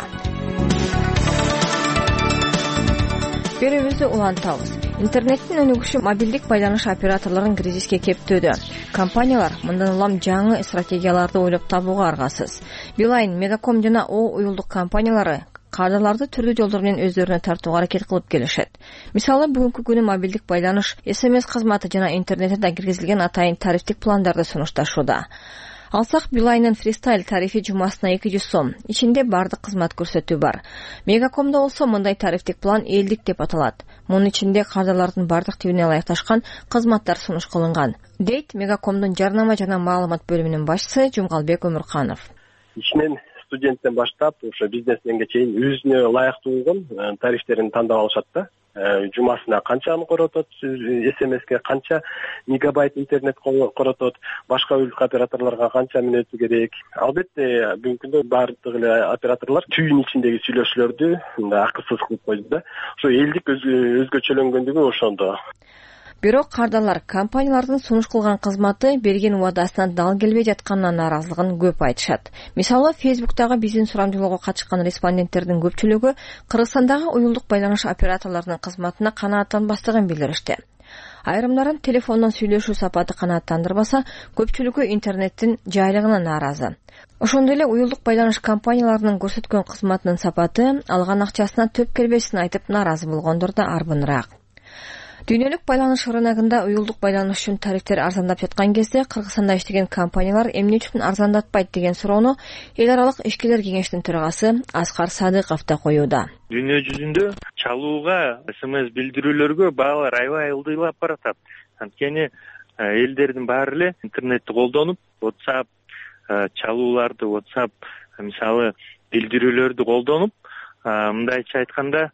Берүүбүздү улантабыз. Интернеттин өнүгүшү мобилдик байланыш операторлорун кризиске кептөөдө. Компаниялар мындан улам жаңы стратегияларды ойлоп табууга аргасыз. Билайн, Мегаком жана О уюлдук компаниялары кардарларды түрдүү жолдор менен өздөрүнө тартууга аракет кылып келишет. Мисалы, бүгүнкү күнү мобилдик байланыш, эс эм эс кызматы жана интернетте да киргизилген атайын тарифтик пландарды сунушташууда. Алсак, Билайнын фристайл тарифи жумасына эки жүз сом. Ичинде бардык кызмат көрсөтүү бар. Мегакомдо болсо мындай тарифтик план элдик деп аталат. Мунун ичинде кардарлардын бардык тибине ылайыкташкан кызматтар сунуш кылынган, дейт Мегакомдун жарнама жана маалымат бөлүмүнүн башчысы Жумгалбек Өмүрканов. Ичинен студенттен баштап, ошо бизнесменге чейин өзүнө ылайыктуу болгон тарифтерин тандап алышат да. Жумасына канчаны коротот, эс эм эске канча мегабайт интернет коротот, башка уюлдук операторлорго канча мүнөтү керек. Албетте, бүгүнкү күндө бардык эле операторлор түйүн ичиндеги сүйлөшүүлөрдү акысыз кылып койду да. Ошо элдик өзгөчөлөнгөндүгү ошондо. Бирок кардарлар компаниялардын сунуш кылган кызматы берген убадасына дал келбей жатканына нааразылыгын көп айтышат. Мисалы, Фейсбуктагы биздин сурамжылоого катышкан респонденттердин көпчүлүгү Кыргызстандагы уюлдук байланыш операторлорунун кызматына канааттанбастыгын билдиришти. Айрымдарын телефондон сүйлөшүү сапаты канааттандырбаса, көпчүлүгү интернеттин жайлыгына нааразы. Ошондой эле уюлдук байланыш компанияларынын көрсөткөн кызматынын сапаты алган акчасына төп келбесин айтып нааразы болгондор да арбыныраак. Дүйнөлүк байланыш рыногунда уюлдук байланыш үчүн тарифтер арзандап жаткан кезде Кыргызстанда иштеген компаниялар эмне үчүн арзандатпайт деген суроону эл аралык ишкерлер кеңештин төрагасы Аскар Садыков да коюуда. Дүйнө жүзүндө чалууга, эс эм эс билдирүүлөргө баалар аябай ылдыйлап баратат. Анткени элдердин баары эле интернетти колдонуп, WhatsApp чалууларды, WhatsApp мисалы билдирүүлөрдү колдонуп, мындайча айтканда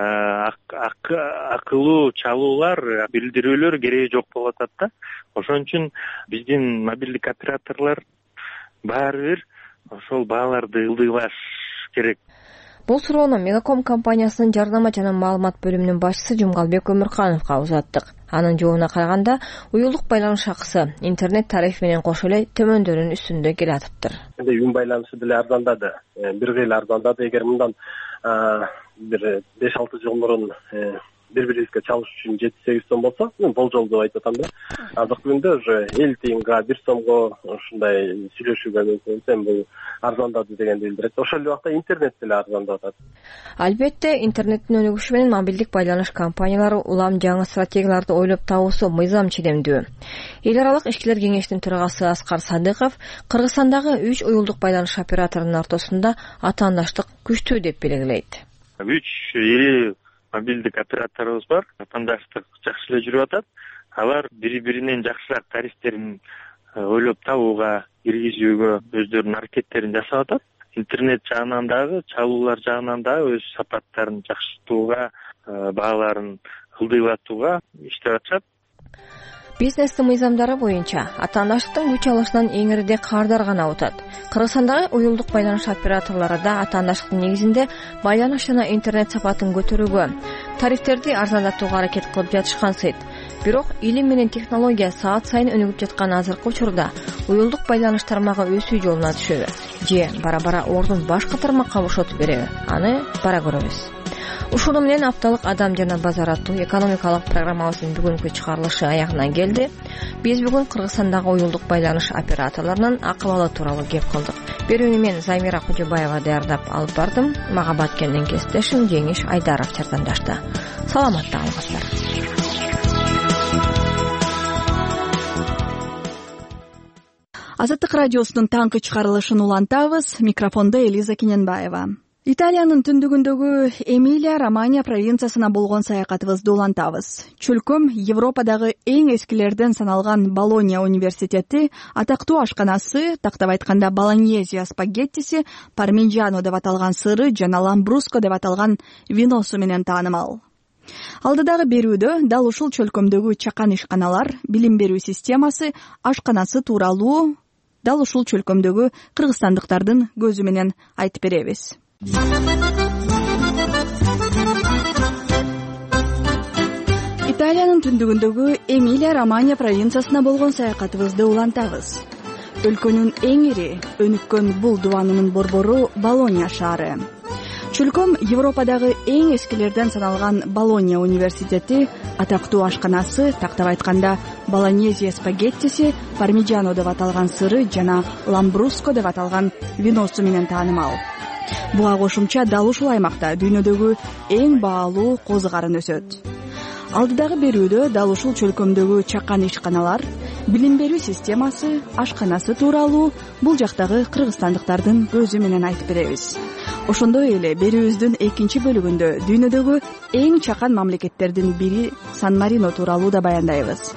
акылуу чалуулар, билдирүүлөр кереги жок болуп атат да. Ошон үчүн биздин мобилдик операторлор баары бир ошол бааларды ылдыйлаш керек. Бул суроону Мегаком компаниясынын жарнама жана маалымат бөлүмүнүн башчысы Жумгалбек Өмүркановго узаттык. Анын жообуна караганда, уюлдук байланыш акысы интернет тарифи менен кошо эле төмөндөрүнүн үстүндө келатыптыр. Үн байланышы деле арзандады. Бир кыйла арзандады. Эгер мындан бир беш алты жыл мурун бири-бирибизге чалыш үчүн жети сегиз сом болсо, мен болжол деп айтып атам да. Азыркы күндө уже элүү тыйынга, бир сомго ушундай сүйлөшүүгө мүмкүн, бул арзандады дегенди билдирет. Ошол эле убакта интернет деле арзандап атат. Албетте, интернеттин өнүгүшү менен мобилдик байланыш компаниялары улам жаңы стратегияларды ойлоп табуусу мыйзам чидемдүү. Эл аралык ишкерлер кеңештин төрагасы Аскар Садыков Кыргызстандагы үч уюлдук байланыш операторунун ортосунда атаандаштык күчтүү деп белгилейт. Үч ири мобилдик операторубуз бар, атаандаштык жакшы эле жүрүп атат. Алар бири-биринен жакшыраак тарифтерин ойлоп табууга, киргизүүгө өздөрүнүн аракеттерин жасап атат. Интернет жагынан дагы, чалуулар жагынан дагы өз сапаттарын жакшыртууга бааларын ылдыйлатууга иштеп атышат. Бизнестин мыйзамдары боюнча атаандаштыктын күч алышынан эң ириде кардар гана утат. Кыргызстандагы уюлдук байланыш операторлору да атаандаштыктын негизинде байланыш жана интернет сапатын көтөрүүгө, тарифтерди арзандатууга аракет кылып жатышкан сыйт. Бирок илим менен технология саат сайын өнүгүп жаткан азыркы учурда уюлдук байланыш тармагы өсүү жолуна түшөбү же бара-бара ордун башка тармакка бошотуп береби? Аны бара көрөбүз. Ушуну менен апталык адам жана базар аттуу экономикалык программабыздын бүгүнкү чыгарылышы аягына келди. Биз бүгүн Кыргызстандагы уюлдук байланыш операторлорунун акыбалы тууралуу кеп кылдык. Берүүнү мен Замира Кожобаева даярдап алып бардым. Мага баткенден кесиптешим Жеңиш Айдаров жардамдашты. Саламатта калыңыздар. Азаттык радиосунун таңкы чыгарылышын улантабыз. Микрофондо Элиза Кененбаева. Италиянын түндүгүндөгү Эмилия Романья провинциясына болгон саякатыбызды улантабыз. Чөлкөм Европадагы эң эскилерден саналган Болонья университети атактуу ашканасы, тактап айтканда болоньезия спагеттиси, пармиджано деп аталган сыры жана ламбруско деп аталган виносу менен таанымал. Алдыдагы берүүдө дал ушул чөлкөмдөгү чакан ишканалар, билим берүү системасы, ашканасы тууралуу дал ушул чөлкөмдөгү кыргызстандыктардын көзү менен айтып беребиз. Италиянын түндүгүндөгү Эмилия Романья провинциясына болгон саякатыбызды улантабыз. Өлкөнүн эң ири өнүккөн бул дубанынын борбору Болонья шаары. Чөлкөм Европадагы эң эскилерден саналган Болонья университети атактуу ашканасы, тактап айтканда болоньезия спагеттиси, пармиджано деп аталган сыры жана ламбруско деп аталган виносу менен таанымал. Буга кошумча дал ушул аймакта дүйнөдөгү эң баалуу козу карын өсөт. Алдыдагы берүүдө дал ушул чөлкөмдөгү чакан ишканалар, билим берүү системасы, ашканасы тууралуу бул жактагы кыргызстандыктардын көзү менен айтып беребиз. Ошондой эле берүүбүздүн экинчи бөлүгүндө дүйнөдөгү эң чакан мамлекеттердин бири Сан Марино тууралуу да баяндайбыз.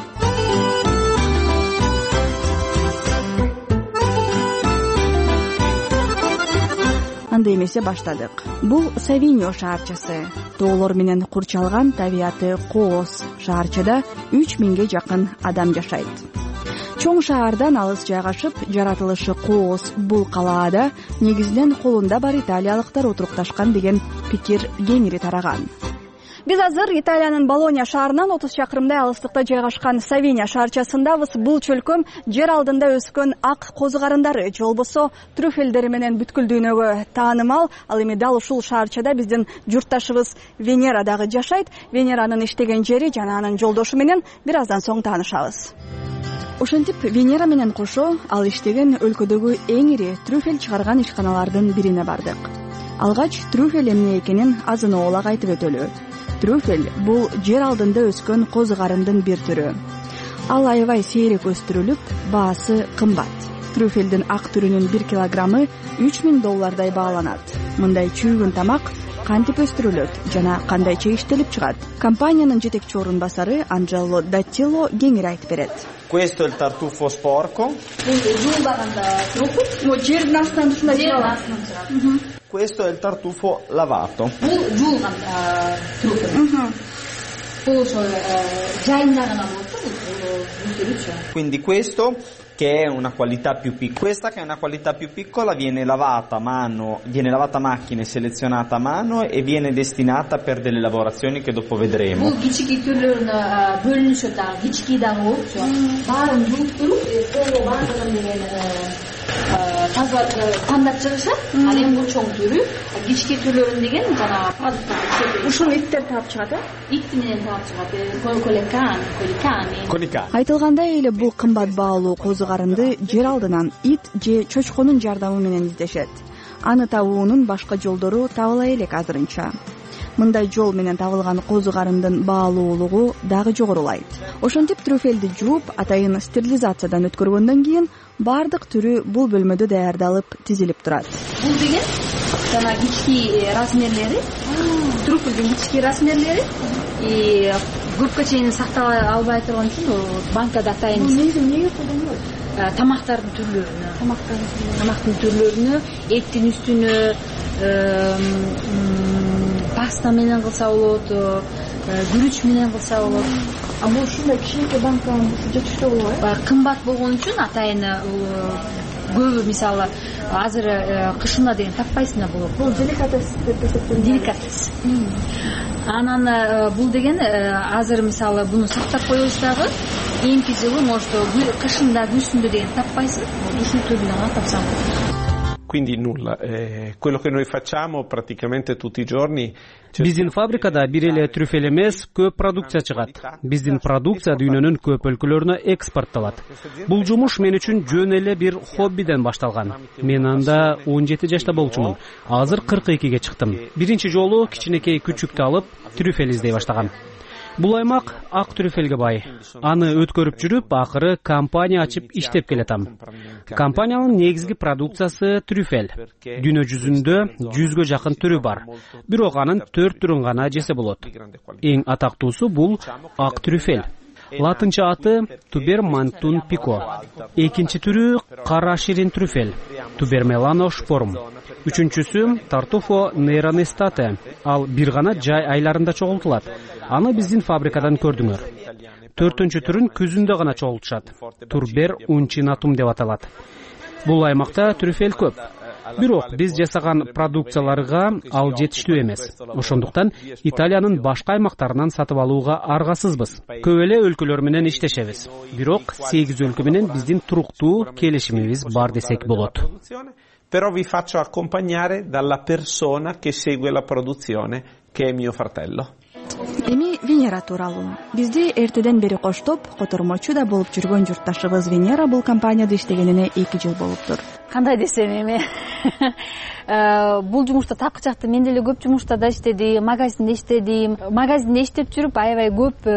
Анда эмесе баштадык. Бул Савиньо шаарчасы. Тоолор менен курчалган табияты кооз шаарчада үч миңге жакын адам жашайт. Чоң шаардан алыс жайгашып, жаратылышы кооз бул калаада негизинен колунда бар италиялыктар отурукташкан деген пикир кеңири тараган. Биз азыр Италиянын Болонья шаарынан отуз чакырымдай алыстыкта жайгашкан Савинья шаарчасындабыз. Бул чөлкөм жер алдында өскөн ак козу карындары, же болбосо трюфелдери менен бүткүл дүйнөгө таанымал. Ал эми дал ушул шаарчада биздин журтташыбыз Венера дагы жашайт. Венеранын иштеген жери жана анын жолдошу менен бир аздан соң таанышабыз. Ошентип Венера менен кошо ал иштеген өлкөдөгү эң ири трюфель чыгарган ишканалардын бирине бардык. Алгач трюфель эмне экенин азын-оолак айтып өтөлү. Трюфель бул жер алдында өскөн козу карындын бир түрү. Ал аябай сейрек өстүрүлүп, баасы кымбат. Трюфелдин ак түрүнүн бир килограммы үч миң доллардай бааланат. Мындай чүйгүн тамак кантип өстүрүлөт жана кандайча иштелип чыгат? Компаниянын жетекчи орун басары Анжело Даттило кеңири айтып берет. Questo è il tartufo sporco. Жердин астынан ушундай чыгат. Questo è il tartufo lavato. Бул жуулган трюфель. Бул ошо жайында гана болот. Quindi questo che è una qualità più piccola, questa che è una qualità più piccola viene lavata a mano, viene lavata a macchina e selezionata a mano e viene destinata per delle lavorazioni che dopo vedremo. Бул кичики түрлөрүнө бөлүнүшөт, дагы кичики дагы болчу. Баарын жууп туруп, колго баардыгын деген таза стандарт чыгышат. Ал эми бул чоң түрү, кичики түрлөрүн деген жана ушуну иттер таап чыгат, э? Ит менен таап чыгат. Колекан, коликани. Колика. Айтылгандай эле бул кымбат баалуу козу карынды жер алдынан ит же чочконун жардамы менен издешет. Аны табуунун башка жолдору табыла элек азырынча. Мындай жол менен табылган козу карындын баалуулугу дагы жогорулайт. Ошентип трюфелди жууп, атайын стерилизациядан өткөргөндөн кийин бардык түрү бул бөлмөдө даярдалып, тизилип турат. Бул деген жана кички размерлери, трюфелдин кички размерлери и көпкө чейин сактала албай турган үчүн банкада атайын эмнеге колдонулат? Тамактардын түрлөрүнө, тамактын түрлөрүнө, эттин үстүнө, паста менен кылса болот, күрүч менен кылса болот. А бул ушундай кичинекей банканы жетиштүү болобу? Баягы кымбат болгон үчүн атайын көбү мисалы азыр кышында деген таппайсың да болот. Бул деликатес деп эсептелет. Деликатес. Анан бул деген азыр мисалы буну сактап коебуз дагы эң кызыгы может кышында күзүндө деген таппайсың, ушул түрүндө гана тапсаң болот. Quindi nulla, eh, quello che noi facciamo praticamente tutti i giorni. Биздин фабрикада бир эле трюфель эмес, көп продукция чыгат. Биздин продукция дүйнөнүн көп өлкөлөрүнө экспортталат. Бул жумуш мен үчүн жөн эле бир хоббиден башталган. Мен анда он жети жашта болчумун. Азыр кырк экиге чыктым. Биринчи жолу кичинекей күчүктү алып, трюфель издей баштагам. Бул аймак ак трюфелге бай. Аны өткөрүп жүрүп, акыры компания ачып иштеп келатам. Компаниянын негизги продукциясы трюфель. Дүйнө жүзүндө жүзгө жакын түрү бар. Бирок анын төрт түрүн гана жесе болот. Эң атактуусу бул ак трюфель. Латынча аты Тубермантун пико. Экинчи түрү кара ширин трюфель, Тубермелано шпорум. Үчүнчүсү Тартуфо нейронестате. Ал бир гана жай айларында чогултулат. Аны биздин фабрикадан көрдүңөр. Төртүнчү түрүн күзүндө гана чогултушат. Турбер унчинатум деп аталат. Бул аймакта трюфель көп. Бирок биз жасаган продукцияларга ал жетиштүү эмес. Ошондуктан Италиянын башка аймактарынан сатып алууга аргасызбыз. Көп эле өлкөлөр менен иштешебиз. Бирок сегиз өлкө менен биздин туруктуу келишимибиз бар десек болот. Però vi faccio accompagnare dalla persona che segue la produzione, che è mio fratello. Эми Венера тууралуу. Бизди эртеден бери коштоп, котормочу да болуп жүргөн журтташыбыз Венера бул компанияда иштегенине эки жыл болуптур. Кандай десем эми бул жумушта тапкычакты мен деле көп жумуштарда иштедим, магазинде иштедим. Магазинде иштеп жүрүп аябай көп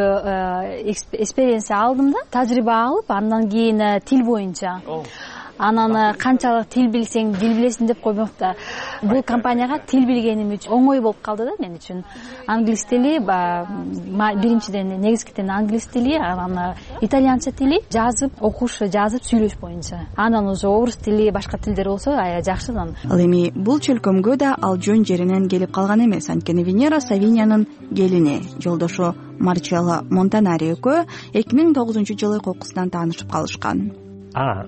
экспириенс алдым да, тажрыйба алып, андан кийин тил боюнча. Анан канчалык тил билсең, дил билесиң деп коймок да. Бул компанияга тил билгеним үчүн оңой болуп калды да мен үчүн. Англис тили, биринчиден негизгиден англис тили, анан итальянча тили, жазып, окуш, жазып, сүйлөш боюнча. Анан уже орус тили, башка тилдер болсо аябай жакшы. Ал эми бул чөлкөмгө да ал жөн жеринен келип калган эмес. Анткени Венера Савинянын келини, жолдошу Марчелло Монтанари экөө эки миң тогузунчу жылы кокусунан таанышып калышкан. Ah,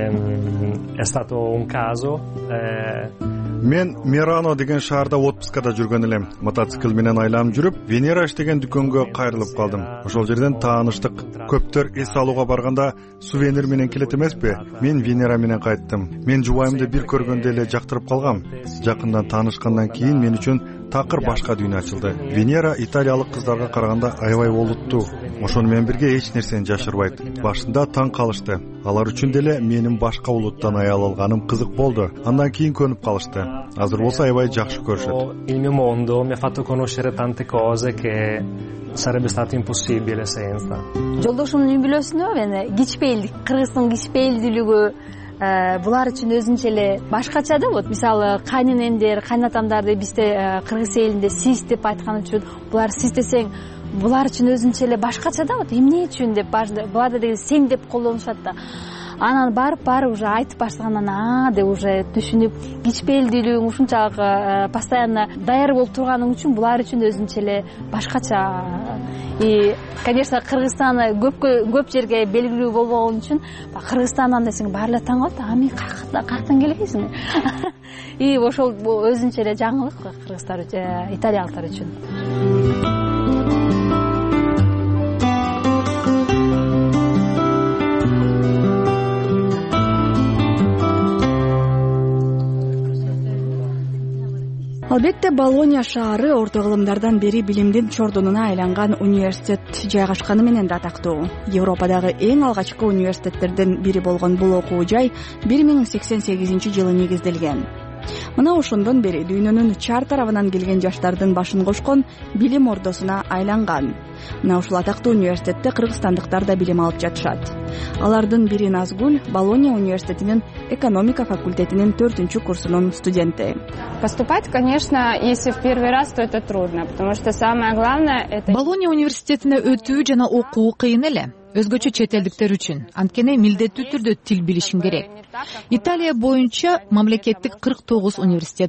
ehm, è stato un caso. Eh... Мен Мерано деген шаарда отпускада жүргөн элем. Мотоцикл менен айланып жүрүп, Венера иштеген дүкөнгө кайрылып калдым. Ошол жерден тааныштык. Көптөр эс алууга барганда сувенир менен келет эмеспи? Мен Венера менен кайттым. Мен жубайымды бир көргөндө эле жактырып калгам. Жакындан таанышкандан кийин мен үчүн такыр башка дүйнө ачылды. Венера италиялык кыздарга караганда аябай олуттуу. Ошону менен бирге эч нерсени жашырбайт. Башында таң калышты. Алар үчүн деле менин башка улуттан аял алганым кызык болду. Андан кийин көнүп калышты. Азыр болсо аябай жакшы көрүшөт. Il mio mondo mi ha fatto conoscere tante cose che sarebbe stato impossibile senza. Жолдошумдун үй бүлөсүнө мен кичпейилдик, кыргыздын кичпейилдүүлүгү булар үчүн өзүнчө эле башкача да. Вот мисалы кайненемдер, кайнатамдарды бизде кыргыз элинде сиз деп айткан үчүн булар сиз десең булар үчүн өзүнчө эле башкача да. Вот эмне үчүн деп булар да сең деп колдонушат да. Анан барып барып уже айтып баштагандан а деп уже түшүнүп, кичпейилдүүлүгүң ушунчалык постоянно даяр болуп турганың үчүн булар үчүн өзүнчө эле башкача. И, конечно, Кыргызстан көп көп жерге белгилүү болбогон үчүн Кыргызстандан десең баары эле таң калат. А мен каяктан келесиң? И ошол өзүнчө эле жаңылык кыргыздар үчүн, италиялыктар үчүн. Албетте Болонья шаары орто кылымдардан бери билимдин чордонуна айланган университет жайгашканы менен да атактуу. Европадагы эң алгачкы университеттердин бири болгон бул окуу жай бир миң сексен сегизинчи жылы негизделген. Мына ошондон бери дүйнөнүн чар тарабынан келген жаштардын башын кошкон билим ордосуна айланган. Мына ушул атактуу университетте кыргызстандыктар да билим алып жатышат. Алардын бири Назгүл Болонья университетинин экономика факультетинин төртүнчү курсунун студенти. Поступать, конечно, если в первый раз, то это трудно, потому что самое главное это... Болонья университетине өтүү жана окуу кыйын эле. Өзгөчө чет элдиктер үчүн. Анткени милдеттүү түрдө тил билишиң керек. Италия боюнча мамлекеттик кырк тогуз университет бар.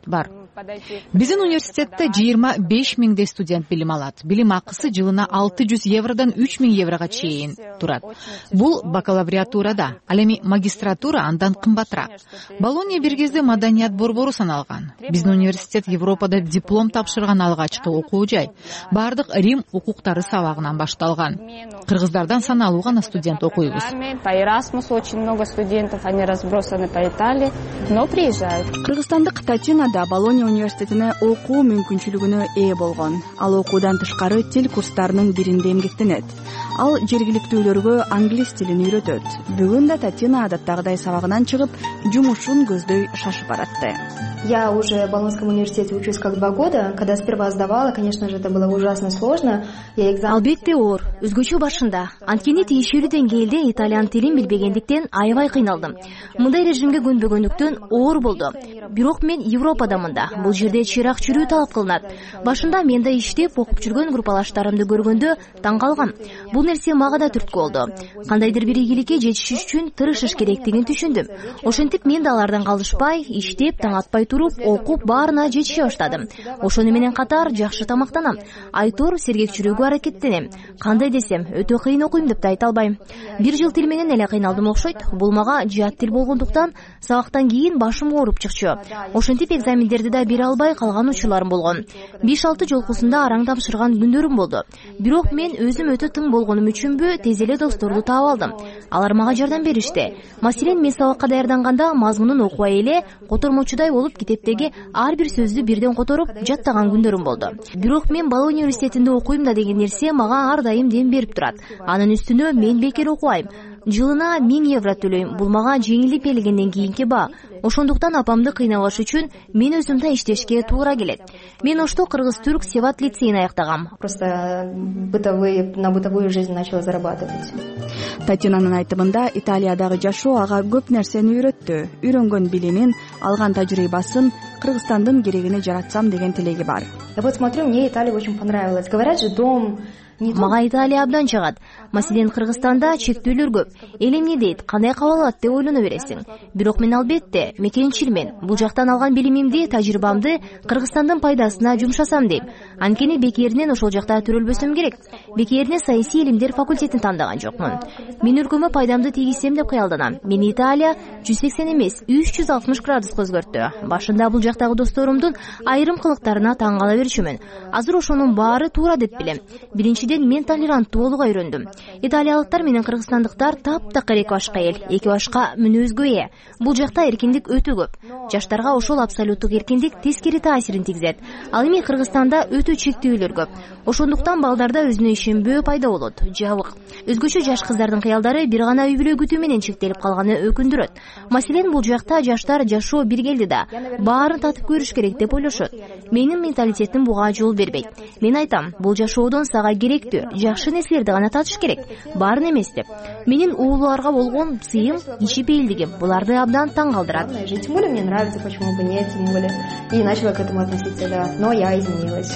биздин университетте жыйырма беш миңдей студент билим алат. Билим акысы жылына алты жүз евродон үч миң еврого чейин турат. Бул бакалавриатурада, ал эми магистратура андан кымбатыраак. Болония бир кезде маданият борбору саналган. Биздин университет Европада диплом тапшырган алгачкы окуу жай. Бардык Рим укуктары сабагынан башталган. Кыргыздардан саналуу гана студент окуйбуз. По Erasmus очень много студентов, они разбросаны по Италии, но приезжают. Кыргызстандык Татьяна да Болония университетине окуу мүмкүнчүлүгүнө ээ болгон. Ал окуудан тышкары тил курстарынын биринде эмгектенет. Ал жергиликтүүлөргө англис тилин үйрөтөт. Бүгүн да Татьяна адаттагыдай сабагынан чыгып, жумушун көздөй шашып баратты. Я уже в Болонском университете учусь как два года. Когда сперва сдавала, конечно же, это было ужасно сложно. Албетте оор, өзгөчө башында. Анткени тиешелүү деңгээлде итальян тилин билбегендиктен аябай кыйналдым. Мындай режимге көнбөгөндүктөн оор болду. Бирок мен Европадамын да. Бул жерде чыйраак жүрүү талап кылынат. Башында мен да иштеп, окуп жүргөн группалаштарымды көргөндө таң калгам. Бул нерсе мага да түрткү болду. Кандайдыр бир ийгиликке жетишиш үчүн тырышыш керектигин түшүндүм. Ошентип мен да алардан калышпай, иштеп, таң атпай туруп, окуп баарына жетише баштадым. Ошону менен катар жакшы тамактанам. Айтор сергек жүрүүгө аракеттенем. Кандай десем, өтө кыйын окуйм деп да айта албайм. Бир жыл тил менен эле кыйналдым окшойт. Бул мага жат тил болгондуктан сабактан кийин башым ооруп чыкчу. Ошентип экзамендерди да бере албай калган учурларым болгон. беш алты жолкусунда араң тапшырган күндөрүм болду. Бирок мен өзүм өтө тың болгонум үчүнбү тез эле досторду таап алдым. Алар мага жардам беришти. Маселен, мен сабакка даярданганда мазмунун окубай эле котормочудай болуп китептеги ар бир сөздү бирден которуп жаттаган күндөрүм болду. Бирок мен Болония университетинде окуйм да деген нерсе мага ар дайым дем берип турат. Анын үстүнө мен бекер окубайм. Жылына миң евро төлөйм. Бул мага жеңилип келгенден кийинки баа. Ошондуктан апамды кыйнабаш үчүн мен өзүм да иштешке туура келет. Мен Ошто кыргыз-түрк Севат лицейин аяктагам. Просто бытовые, на бытовую жизнь начала зарабатывать. Татьянанын айтымында Италиядагы жашоо ага көп нерсени үйрөттү. Үйрөнгөн билимин, алган тажрыйбасын Кыргызстандын керегине жаратсам деген тилеги бар. Я вот смотрю, мне Италия очень понравилась. Говорят же, дом Мага Италия абдан чыгат. Маселен, Кыргызстанда чектөөлөр көп. Эл эмне дейт, кандай кабыл алат деп ойлоно бересиң. Бирок мен албетте мекенчилмен. Бул жактан алган билимимди, тажрыйбамды Кыргызстандын пайдасына жумшасам дейм. Анткени бекеринен ошол жакта төрөлбөсөм керек. Бекерине саясий илимдер факультетин тандаган жокмун. Мен өлкөмө пайдамды тийгизсем деп кыялданам. Мен Италия жүз сексен эмес, үч жүз алтымыш градуска өзгөрттү. Башында бул жактагы досторумдун айрым кылыктарына таң кала берчүмүн. Азыр ошонун баары туура деп билем. Биринчи мен толеранттуу болууга үйрөндүм. Италиялыктар менен кыргызстандыктар таптакыр эки башка эл, эки башка мүнөзгө ээ. Бул жакта эркиндик өтө көп. Жаштарга ошол абсолюттук эркиндик тескери таасирин тийгизет. Ал эми Кыргызстанда өтө чектөөлөр көп. Ошондуктан балдарда өзүнө ишенбөө пайда болот, жабык. Өзгөчө жаш кыздардын кыялдары бир гана үй бүлө күтүү менен чектелип калганы өкүндүрөт. Маселен, бул жакта жаштар жашоо бир келди да, баарын татып көрүш керек деп ойлошот. Менин менталитетим буга жол бербейт. Мен айтам, бул жашоодон сага керектүү, жакшы нерселерди гана татыш керек, баарын эмес деп. Менин ууларга болгон сыйым, ишипейилдигим буларды абдан таң калтырат. Тем более мне нравится, почему бы нет, тем более. И начала к этому относиться, да. Но я изменилась.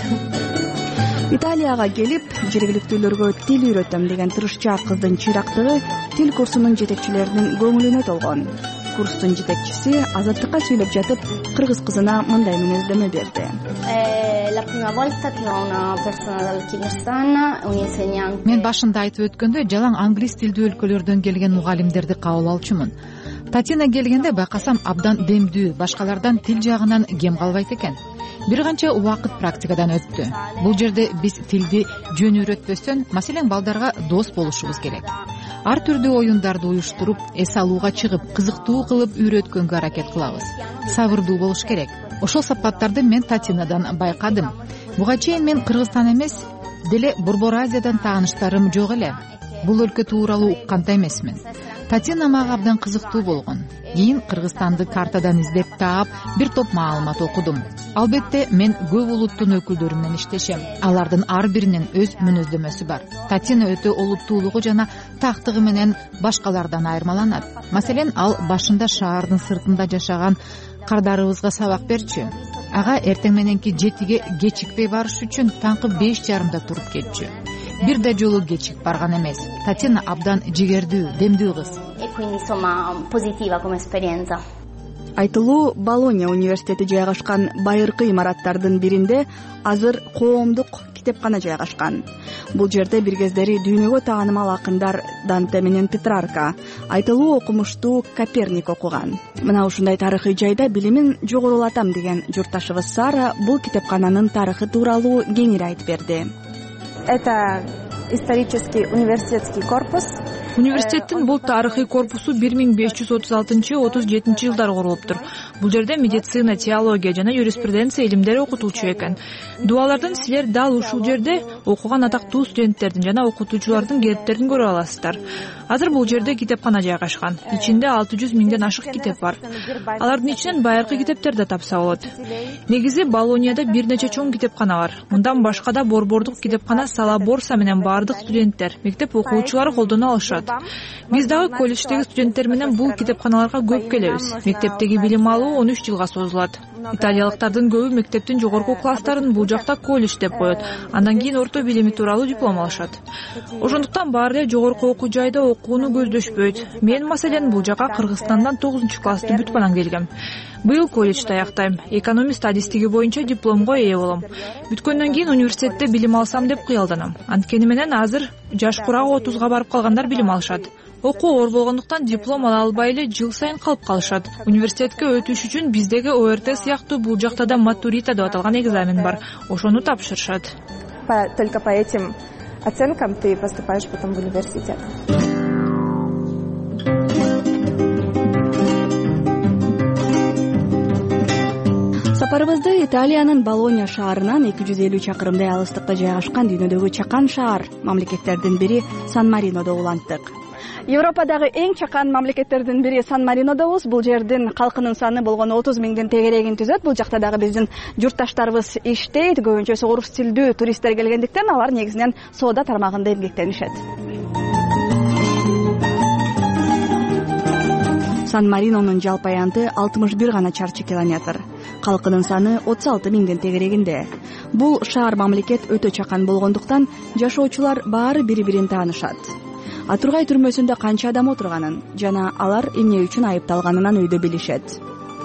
Италияга келип, жергиликтүүлөргө тил үйрөтөм деген тырышчаак кыздын чыйрактыгы тил курсунун жетекчилеринин көңүлүнө толгон. Курстун жетекчиси Азаттыкка сүйлөп жатып, кыргыз кызына мындай мүнөздөмө берди. Мен башында айтып өткөндө жалаң англис тилдүү өлкөлөрдөн келген мугалимдерди кабыл алчумун. Татьяна келгенде байкасам абдан демдүү, башкалардан тил жагынан кем калбайт экен. Бир канча убакыт практикадан өттү. Бул жерде биз тилди жөн үйрөтпөстөн, маселен, балдарга дос болушубуз керек. Ар түрдүү оюндарды уюштуруп, эс алууга чыгып, кызыктуу кылып үйрөткөнгө аракет кылабыз. Сабырдуу болуш керек. Ошол сапаттарды мен Татьянадан байкадым. Буга чейин мен Кыргызстан эмес, деле Борбор Азиядан тааныштарым жок эле. Бул өлкө тууралуу уккан да эмесмин. Татьяна мага абдан кызыктуу болгон. Кийин Кыргызстанды картадан издеп таап, бир топ маалымат окудум. Албетте, мен көп улуттун өкүлдөрү менен иштешем. Алардын ар биринин өз мүнөздөмөсү бар. Татьяна өтө олуттуулугу жана тактыгы менен башкалардан айырмаланат. Маселен, ал башында шаардын сыртында жашаган кардарыбызга сабак берчү. Ага эртең мененки жетиге кечикпей барыш үчүн таңкы беш жарымда туруп кетчү. Бир да жолу кечик барган эмес. Татьяна абдан жигердүү, демдүү кыз. айтылуу Болонья университети жайгашкан байыркы имараттардын биринде азыр коомдук китепкана жайгашкан. Бул жерде бир кездери дүйнөгө таанымал акындар Данте менен Петрарка, айтылуу окумуштуу Коперник окуган. Мына ушундай тарыхый жайда билимин жогорулатам деген журтташыбыз Сара бул китепкананын тарыхы тууралуу кеңири айтып берди. Это исторический университетский корпус. Университеттин бул тарыхый корпусу бир миң беш жүз отуз алтынчы отуз жетинчи жылдары курулуптур. Бул жерде медицина, теология жана юриспруденция илимдери окутулчу экен. Дубалардан силер дал ушул жерде окуган атактуу студенттердин жана окутуучулардын китептерин көрө аласыздар. Азыр бул жерде китепкана жайгашкан. Ичинде алты жүз миңден ашык китеп бар. Алардын ичинен байыркы китептер да тапса болот. Негизи Болоньяда бир нече чоң китепкана бар. Мындан башка да борбордук китепкана Сала Борса менен бардык студенттер, мектеп окуучулары колдоно алышат. Биз дагы колледждеги студенттер менен бул китепканаларга көп келебиз. Мектептеги билим алуу он үч жылга созулат. Италиялыктардын көбү мектептин жогорку класстарын бул жакта колледж деп коет. Андан кийин орто билими тууралуу диплом алышат. Ошондуктан баары эле жогорку окуу жайда окууну көздөшпөйт. Мен маселен бул жака Кыргызстандан тогузунчу классты бүтүп анан келгем. Быйыл колледжди аяктайм. Экономист адистиги боюнча дипломго ээ болом. Бүткөндөн кийин университетте билим алсам деп кыялданам. Анткени менен азыр жаш курагы отузга барып калгандар билим алышат. Окуу оор болгондуктан диплом ала албай эле жыл сайын калып калышат. Университетке өтүш үчүн биздеги О Р Т сыяктуу бул жакта да матурита деп аталган экзамен бар. Ошону тапшырышат. Только по этим оценкам ты поступаешь потом в университет. Сапарыбызды Италиянын Болонья шаарынан эки жүз элүү чакырымдай алыстыкта жайгашкан дүйнөдөгү чакан шаар мамлекеттердин бири Сан-Маринодо уланттык. Европадагы эң чакан мамлекеттердин бири Сан-Маринодобуз. Бул жердин калкынын саны болгону отуз миңдин тегерегин түзөт. Бул жакта дагы биздин журтташтарыбыз иштейт. Көбүнчөсү орус тилдүү туристтер келгендиктен алар негизинен соода тармагында эмгектенишет. Сан-Маринонун жалпы аянты алтымыш бир гана чарчы километр. Калкынын саны отуз алты миңдин тегерегинде. Бул шаар мамлекет өтө чакан болгондуктан жашоочулар баары бири-бирин таанышат. Атургай түрмөсүндө канча адам отурганын жана алар эмне үчүн айыпталганынан өйдө билишет.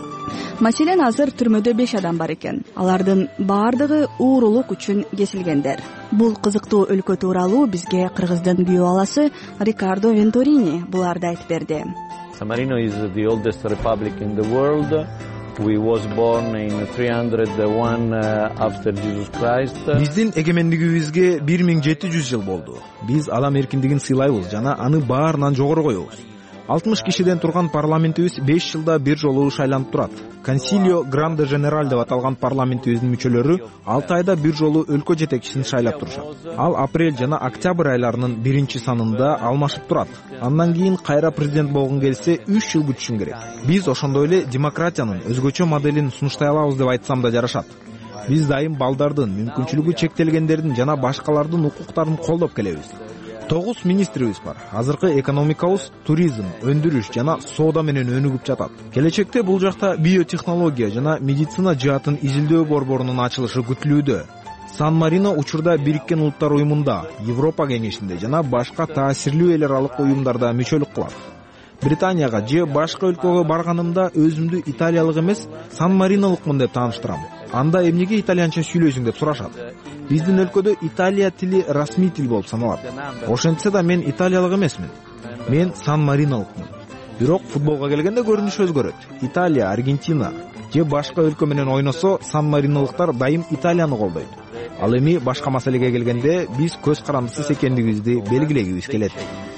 Маселен азыр түрмөдө беш адам бар экен. Алардын баардыгы уурулук үчүн кесилгендер. Бул кызыктуу өлкө тууралуу бизге кыргыздын күйөө баласы Рикардо Венторини буларды айтып берди. San Marino is the oldest republic in the world. We was born in three hundred one after Jesus Christ. Биздин эгемендигибизге бир миң жети жүз жыл болду. Биз адам эркиндигин сыйлайбыз жана аны баарынан жогору коебуз. алтымыш кишиден турган парламентибиз беш жылда бир жолу шайланып турат. Консилио Гранде Женераль деп аталган парламентибиздин мүчөлөрү алты айда бир жолу өлкө жетекчисин шайлап турушат. Ал апрель жана октябрь айларынын биринчи санында алмашып турат. Андан кийин кайра президент болгон келсе үч жыл күтүшүң керек. Биз ошондой эле демократиянын өзгөчө моделин сунуштай алабыз деп айтсам да жарашат. Биз дайым балдардын, мүмкүнчүлүгү чектелгендердин жана башкалардын укуктарын колдоп келебиз. Тогуз министрибиз бар. Азыркы экономикабыз туризм, өндүрүш жана соода менен өнүгүп жатат. Келечекте бул жакта биотехнология жана медицина жаатын изилдөө борборунун ачылышы күтүлүүдө. Сан-Марино учурда Бириккен Улуттар уюмунда, Европа кеңешинде жана башка таасирлүү эл аралык уюмдарда мүчөлүк кылат. Британияга же башка өлкөгө барганымда өзүмдү италиялык эмес, Сан-Маринолукмун деп тааныштырам. Анда эмнеге итальянча сүйлөйсүң деп сурашат. Биздин өлкөдө Италия тили расмий тил болуп саналат. Ошентсе да мен италиялык эмесмин. Мен Сан-Маринолукмун. Бирок футболго келгенде көрүнүш өзгөрөт. Италия, Аргентина же башка өлкө менен ойносо Сан-Маринолуктар дайым Италияны колдойт. Ал эми башка маселеге келгенде биз көз карандысыз экендигибизди белгилегибиз келет.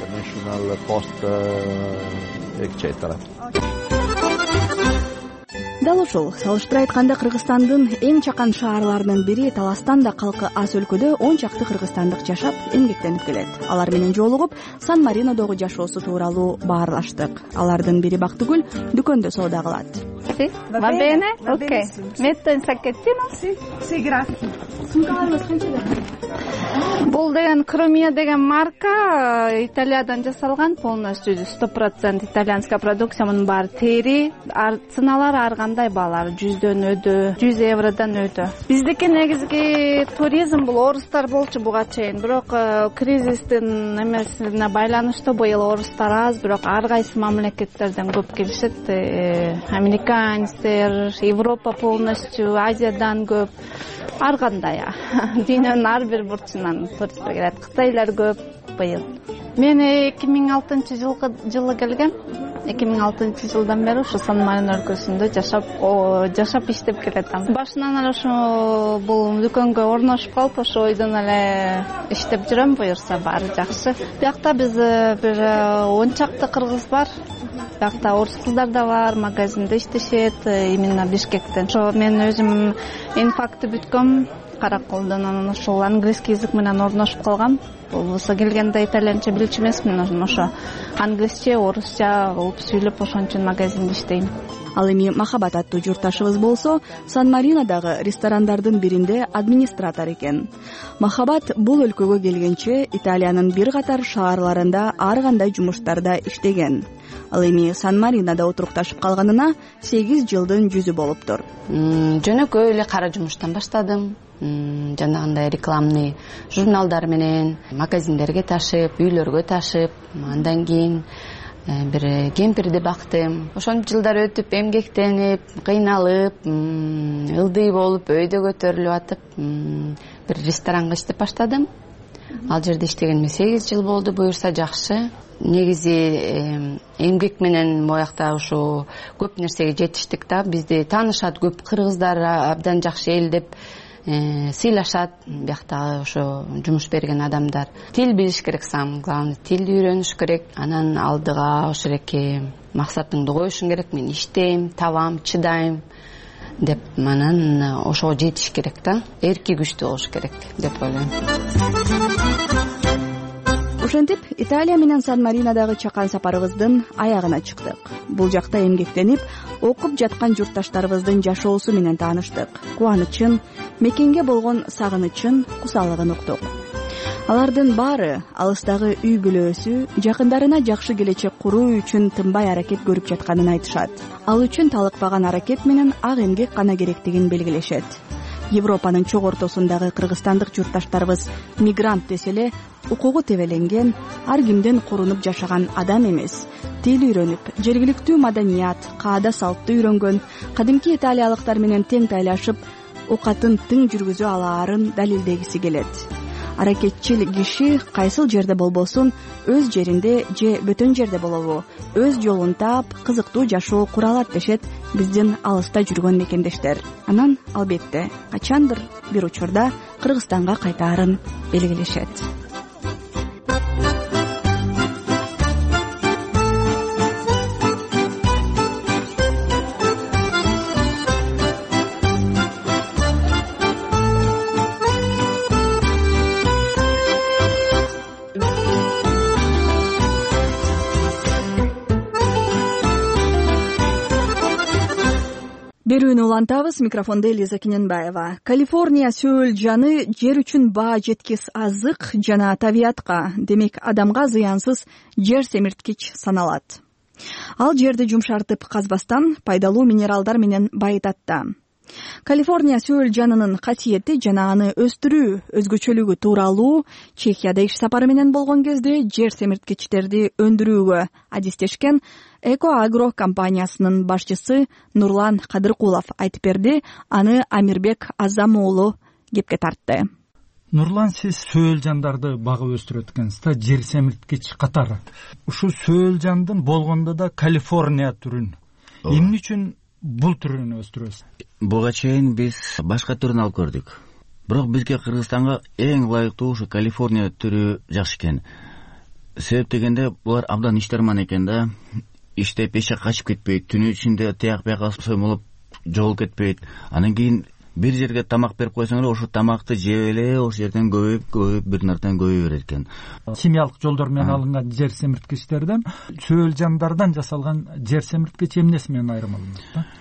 Дал ушул салыштыра айтканда Кыргызстандын эң чакан шаарларынын бири Таластан да калкы аз өлкөдө он чакты кыргызстандык жашап, эмгектенип келет. Алар менен жолугуп, Сан-Маринодогу жашоосу тууралуу баарлаштык. Алардын бири Бактыгүл дүкөндө соода кылат. Sì, va, va bene? bene? Va ok. Metto in sacchettino? Sì, sì, grazie. Бул деген Кромия деген марка Италиядан жасалган, полностью сто процент итальянская продукция. Мунун баары тери, цыналар ар кандай баалар жүздөн өдө, жүз евродон өдө. Биздики негизги туризм бул орустар болчу буга чейин, бирок кризистин эмесине байланыштуу быйыл орустар аз, бирок ар кайсы мамлекеттерден көп келишет. Американецтер, Европа полностью, Азиядан көп, ар кандай. Дүйнөнүн ар бир бурчунан туристтер келет. Кытайлар көп быйыл. Мен эки миң алтынчы жылы келгем. эки миң алтынчы жылдан бери ушу Сан-Марин өлкөсүндө жашап, жашап иштеп келатам. Башынан эле ошо бул дүкөнгө орношуп калып, ошо ойдон эле иштеп жүрөм, буюрса баары жакшы. Биякта биз бир он чакты кыргыз бар. Биякта орус кыздар да бар, магазинде иштешет, именно Бишкектен. Ошо мен өзүм инфакты бүткөм. Караколдон, анан ошол английский язык менен орношуп калгам. Болбосо келгенде итальянча билчү эмесмин, ошо англисче, орусча кылып сүйлөп ошон үчүн магазинде иштейм. Ал эми Махабат аттуу журтташыбыз болсо, Сан-Маринодагы ресторандардын биринде администратор экен. Махабат бул өлкөгө келгенче Италиянын бир катар шаарларында ар кандай жумуштарда иштеген. Ал эми Сан-Маринодо отурукташып калганына сегиз жылдын жүзү болуптур. Жөнөкөй эле кара жумуштан баштадым. Жанагындай рекламный журналдар менен магазиндерге ташып, үйлөргө ташып, андан кийин бир кемпирди бактым. Ошон жылдар өтүп, эмгектенип, кыйналып, ылдый болуп, өйдө көтөрүлүп атып, бир ресторанга иштеп баштадым. Ал жерде иштегениме сегиз жыл болду, буюрса жакшы. Негизи эмгек менен моякта ушу көп нерсеге жетиштик да. Бизди таанышат көп кыргыздар, абдан жакшы эл деп сыйлашат. Биякта ошо жумуш берген адамдар. Тил билиш керек, самый главный тилди үйрөнүш керек. Анан алдыга ошо эреке максатыңды коюшуң керек. Мен иштейм, табам, чыдайм деп, анан ошого жетиш керек да. Эрки күчтүү болуш керек деп ойлойм. Ошентип, Италия менен Сан-Маринодагы чакан сапарыбыздын аягына чыктык. Бул жакта эмгектенип, окуп жаткан журтташтарыбыздын жашоосу менен тааныштык. Кубанычын, мекенге болгон сагынычын, кусалыгын уктук. Алардын баары алыстагы үй бүлөсү жакындарына жакшы келечек куруу үчүн тынбай аракет көрүп жатканын айтышат. Ал үчүн талыкпаган аракет менен ак эмгек гана керектигин белгилешет. Европанын чок ортосундагы кыргызстандык журтташтарыбыз мигрант десе эле укугу тебеленген, ар кимден корунуп жашаган адам эмес. Тил үйрөнүп, жергиликтүү маданият, каада салтты үйрөнгөн, кадимки италиялыктар менен тең тайлашып, окатын тың жүргүзө алаарын далилдегиси келет. Аракетчил киши кайсыл жерде болбосун, өз жеринде же бөтөн жерде болобу, өз жолун таап, кызыктуу жашоо кура алат дешет биздин алыста жүргөн мекендештер. Анан албетте качандыр бир учурда Кыргызстанга кайтаарын белгилешет. Берүүнү улантабыз. Микрофондо Элиза Кененбаева. Калифорния сөөл жаны жер үчүн баа жеткис азык жана табиятка, демек адамга зыянсыз жер семирткич саналат. Ал жерди жумшартып казбастан пайдалуу минералдар менен байытат да. Калифорния сөөл жанынын касиети жана аны өстүрүү өзгөчөлүгү тууралуу Чехияда иш сапары менен болгон кезде жер семирткичтерди өндүрүүгө адистешкен Экоагро компаниясынын башчысы Нурлан Кадыркулов айтып берди. Аны Амирбек Азам уулу кепке тартты. Нурлан, сиз сөөл жандарды багып өстүрөт экенсиз да, жер семирткич катары. Ушул сөөл жандын болгондо да Калифорния түрүн. Эмне үчүн бул түрүн өстүрөбүз? Буга чейин биз башка түрүн алып көрдүк. Бирок бизге Кыргызстанга эң ылайыктуу ушу Калифорния түрү жакшы экен. Себеп дегенде булар абдан иштерман экен да. Иштеп эче качып кетпейт, түнү ичинде тияк бияка соймолуп жоголуп кетпейт. Анан кийин бир жерге тамак берип койсоң эле ошол тамакты жеп эле ошол жерден көбөйүп көбөйүп бир нардан көбөйө берет экен. Химиялык жолдор менен алынган жер семирткичтерден сөөл жандардан жасалган жер семирткич эмнеси менен айырмаланат да?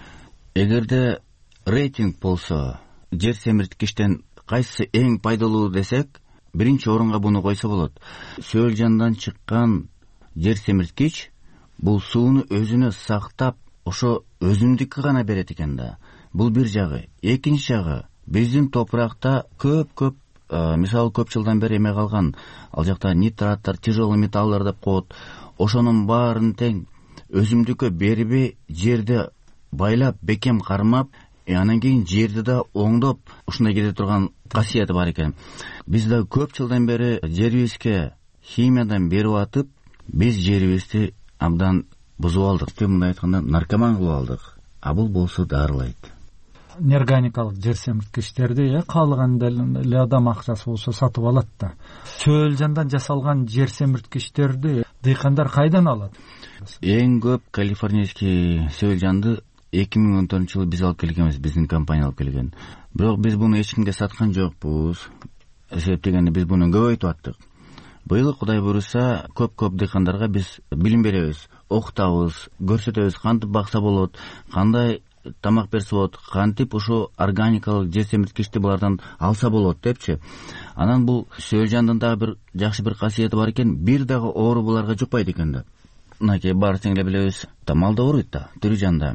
эгерде рейтинг болсо жер семирткичтен кайсысы эң пайдалуу десек, биринчи орунга буну койсо болот. Сөөлжандан чыккан жер семирткич бул сууну өзүнө сактап, ошо өзүндүкү гана берет экен да. Бул бир жагы. Экинчи жагы, биздин топуракта көп-көп, мисалы көп жылдан бери эме калган, ал жакта нитраттар, тяжелый металлдар деп коет. Ошонун баарын тең өзүмдүккө бербей, жерди байлап, бекем кармап, анан кийин жерди да оңдоп, ушундай кете турган касиети бар экен. Биз да көп жылдан бери жерибизге химиядан берип атып, биз жерибизди абдан бузуп алдык. Мындай айтканда, наркоман кылып алдык. А бул болсо дарылайт. Неорганикалык жер семирткичтерди э каалаганда эле адам акчасы болсо сатып алат да. Сөөлжандан жасалган жер семирткичтерди дыйкандар кайдан алат? Эң көп калифорнийский сөөлжанды эки миң он төртүнчү жылы биз алып келгенбиз, биздин компания алып келген. Бирок биз буну эч кимге саткан жокпуз. Себеп дегенде биз буну көбөйтүп аттык. Быйыл Кудай буйруса көп-көп дыйкандарга биз билим беребиз, окутабыз, көрсөтөбүз кантип бакса болот, кандай тамак берсе болот, кантип ушу органикалык жер семирткичти булардан алса болот депчи. Анан бул сөөлжандын дагы бир жакшы бир касиети бар экен, бир дагы оору буларга жукпайт экен да. Мынакей баарысың эле билебиз, мал да ооруйт да, тирүү жанда.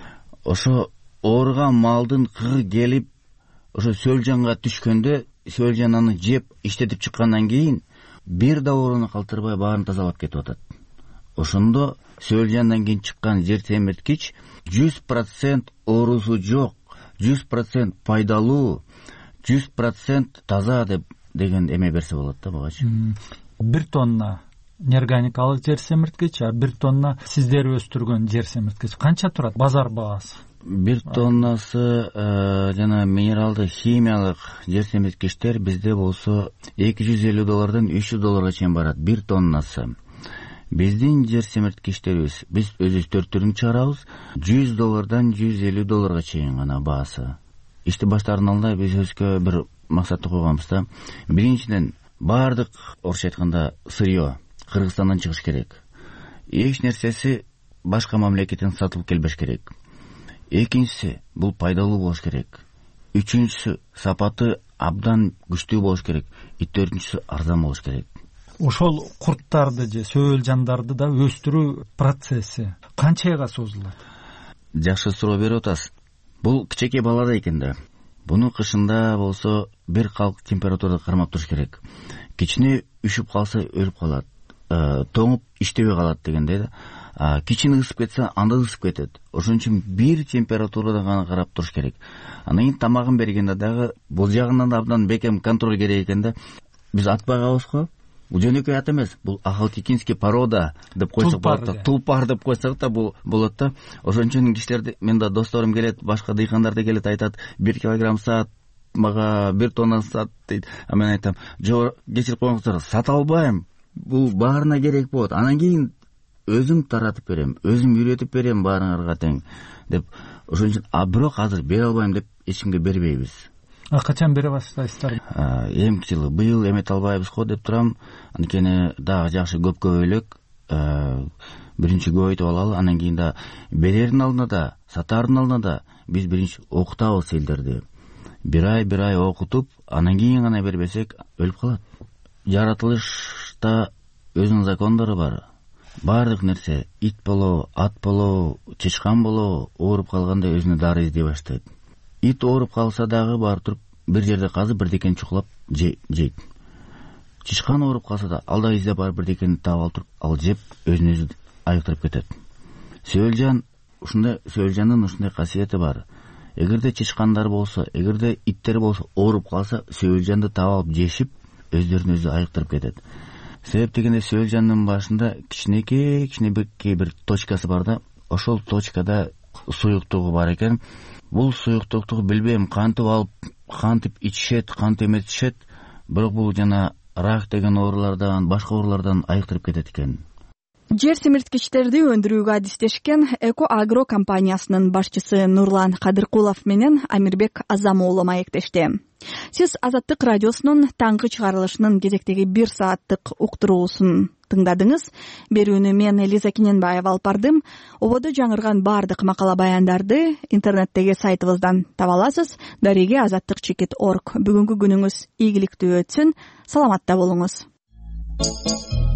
Ошо ооруган малдын кыгы келип, ошо сөөлжанга түшкөндө, сөөлжан аны жеп, иштетип чыккандан кийин бир да ооруну калтырбай баарын тазалап кетип атат. Ошондо сөөлжандан кийин чыккан жер семирткич жүз процент оорусу жок, жүз процент пайдалуу, жүз процент таза деп деген эме берсе болот да бугачы. Бир тонна неорганикалык жер семирткич, а бир тонна сиздер өстүргөн жер семирткич канча турат базар баасы? Бир тоннасы жана минералдык химиялык жер семирткичтер бизде болсо эки жүз элүү доллардан үч жүз долларга чейин барат бир тоннасы. Биздин жер семирткичтерибиз, биз өзүбүз төрт түрүн чыгарабыз, жүз доллардан жүз элүү долларга чейин гана баасы. Ишти баштаардын алдында биз өзгө бир максатты койгонбуз да. Биринчиден, баардык орусча айтканда сырье Кыргызстандан чыгыш керек. Эч нерсеси башка мамлекеттен сатылып келбеш керек. Экинчиси, бул пайдалуу болуш керек. Үчүнчүсү, сапаты абдан күчтүү болуш керек. И төртүнчүсү, арзан болуш керек. Ошол курттарды же сөөлжандарды да өстүрүү процесси канча айга созулат? Жакшы суроо берип атасыз. Бул кичинекей балада экен да. Буну кышында болсо бир калк температурада кармап туруш керек. Кичине үшүп калса өлүп калат. Тоңуп иштебей калат дегендей да. Кичине ысып кетсе анда ысып кетет. Ошон үчүн бир температурада гана карап туруш керек. Анан кийин тамагын бергенде дагы бул жагынан да абдан бекем контроль керек экен да. Биз атпай калабыз го. Бул жөнөкөй ат эмес, бул ахалтекинский порода деп койсок болот да, тулпар деп койсок да бул болот да. Ошон үчүн кишилер, мен да досторум келет, башка дыйкандар да келет, айтат, бир килограмм саат мага бир тонна сат дейт. А мен айтам, жок, кечирип коюңуздар, сата албайм. Бул баарына керек болот. Анан кийин өзүм таратып берем, өзүм үйрөтүп берем баарыңарга тең деп. Ошон үчүн, а бирок азыр бере албайм деп эч кимге бербейбиз. А качан бере баштайсыздар? Эмки жылы быйыл эмете албайбыз го деп турам. Анткени дагы жакшы көп көбөйлөк, биринчи көбөйтүп алалы, анан кийин да берердин алдында да, сатаардын алдында да биз биринчи окутабыз элдерди. Бир ай, бир ай окутуп, анан кийин гана бербесек өлүп калат. Жаратылышта өзүнүн закондору бар. Баардык нерсе, ит болобу, ат болобу, чычкан болобу, ооруп калганда өзүнө дары издей баштайт. Ит ооруп калса дагы бар туруп бир жерде казып бирдекени чукулап жейт. Чычкан ооруп калса да ал да издеп барып бирдекени таап алып туруп ал жеп өзүн өзү айыктырып кетет. Сөөлжан ушундай, сөөлжандын ушундай касиети бар. Эгерде чычкандар болсо, эгерде иттер болсо ооруп калса, сөөлжанды таап алып жешип өздөрүн өзү айыктырып кетет. Себеп дегенде сөөлжандын башында кичинекей кичинекей бир точкасы бар да, ошол точкада суюктугу бар экен. Бул суюктукту билбейм кантип алып, кантип ичишет, кантип эметишет, бирок бул жана рак деген оорулардан, башка оорулардан айыктырып кетет экен. Жер семирткичтерди өндүрүүгө адистешкен Эко Агро компаниясынын башчысы Нурлан Кадыркулов менен Амирбек Азам уулу маектешти. Сиз Азаттык радиосунун таңкы чыгарылышынын кезектеги бир сааттык уктуруусун тыңдадыңыз. Берүүнү мен Лиза Киненбаева алып бардым. Ободо жаңырган бардык макала баяндарды интернеттеги сайтыбыздан таба аласыз. Дареге азаттык чекит точка орг. Бүгүнкү күнүңүз ийгиликтүү өтсүн. Саламатта болуңуз.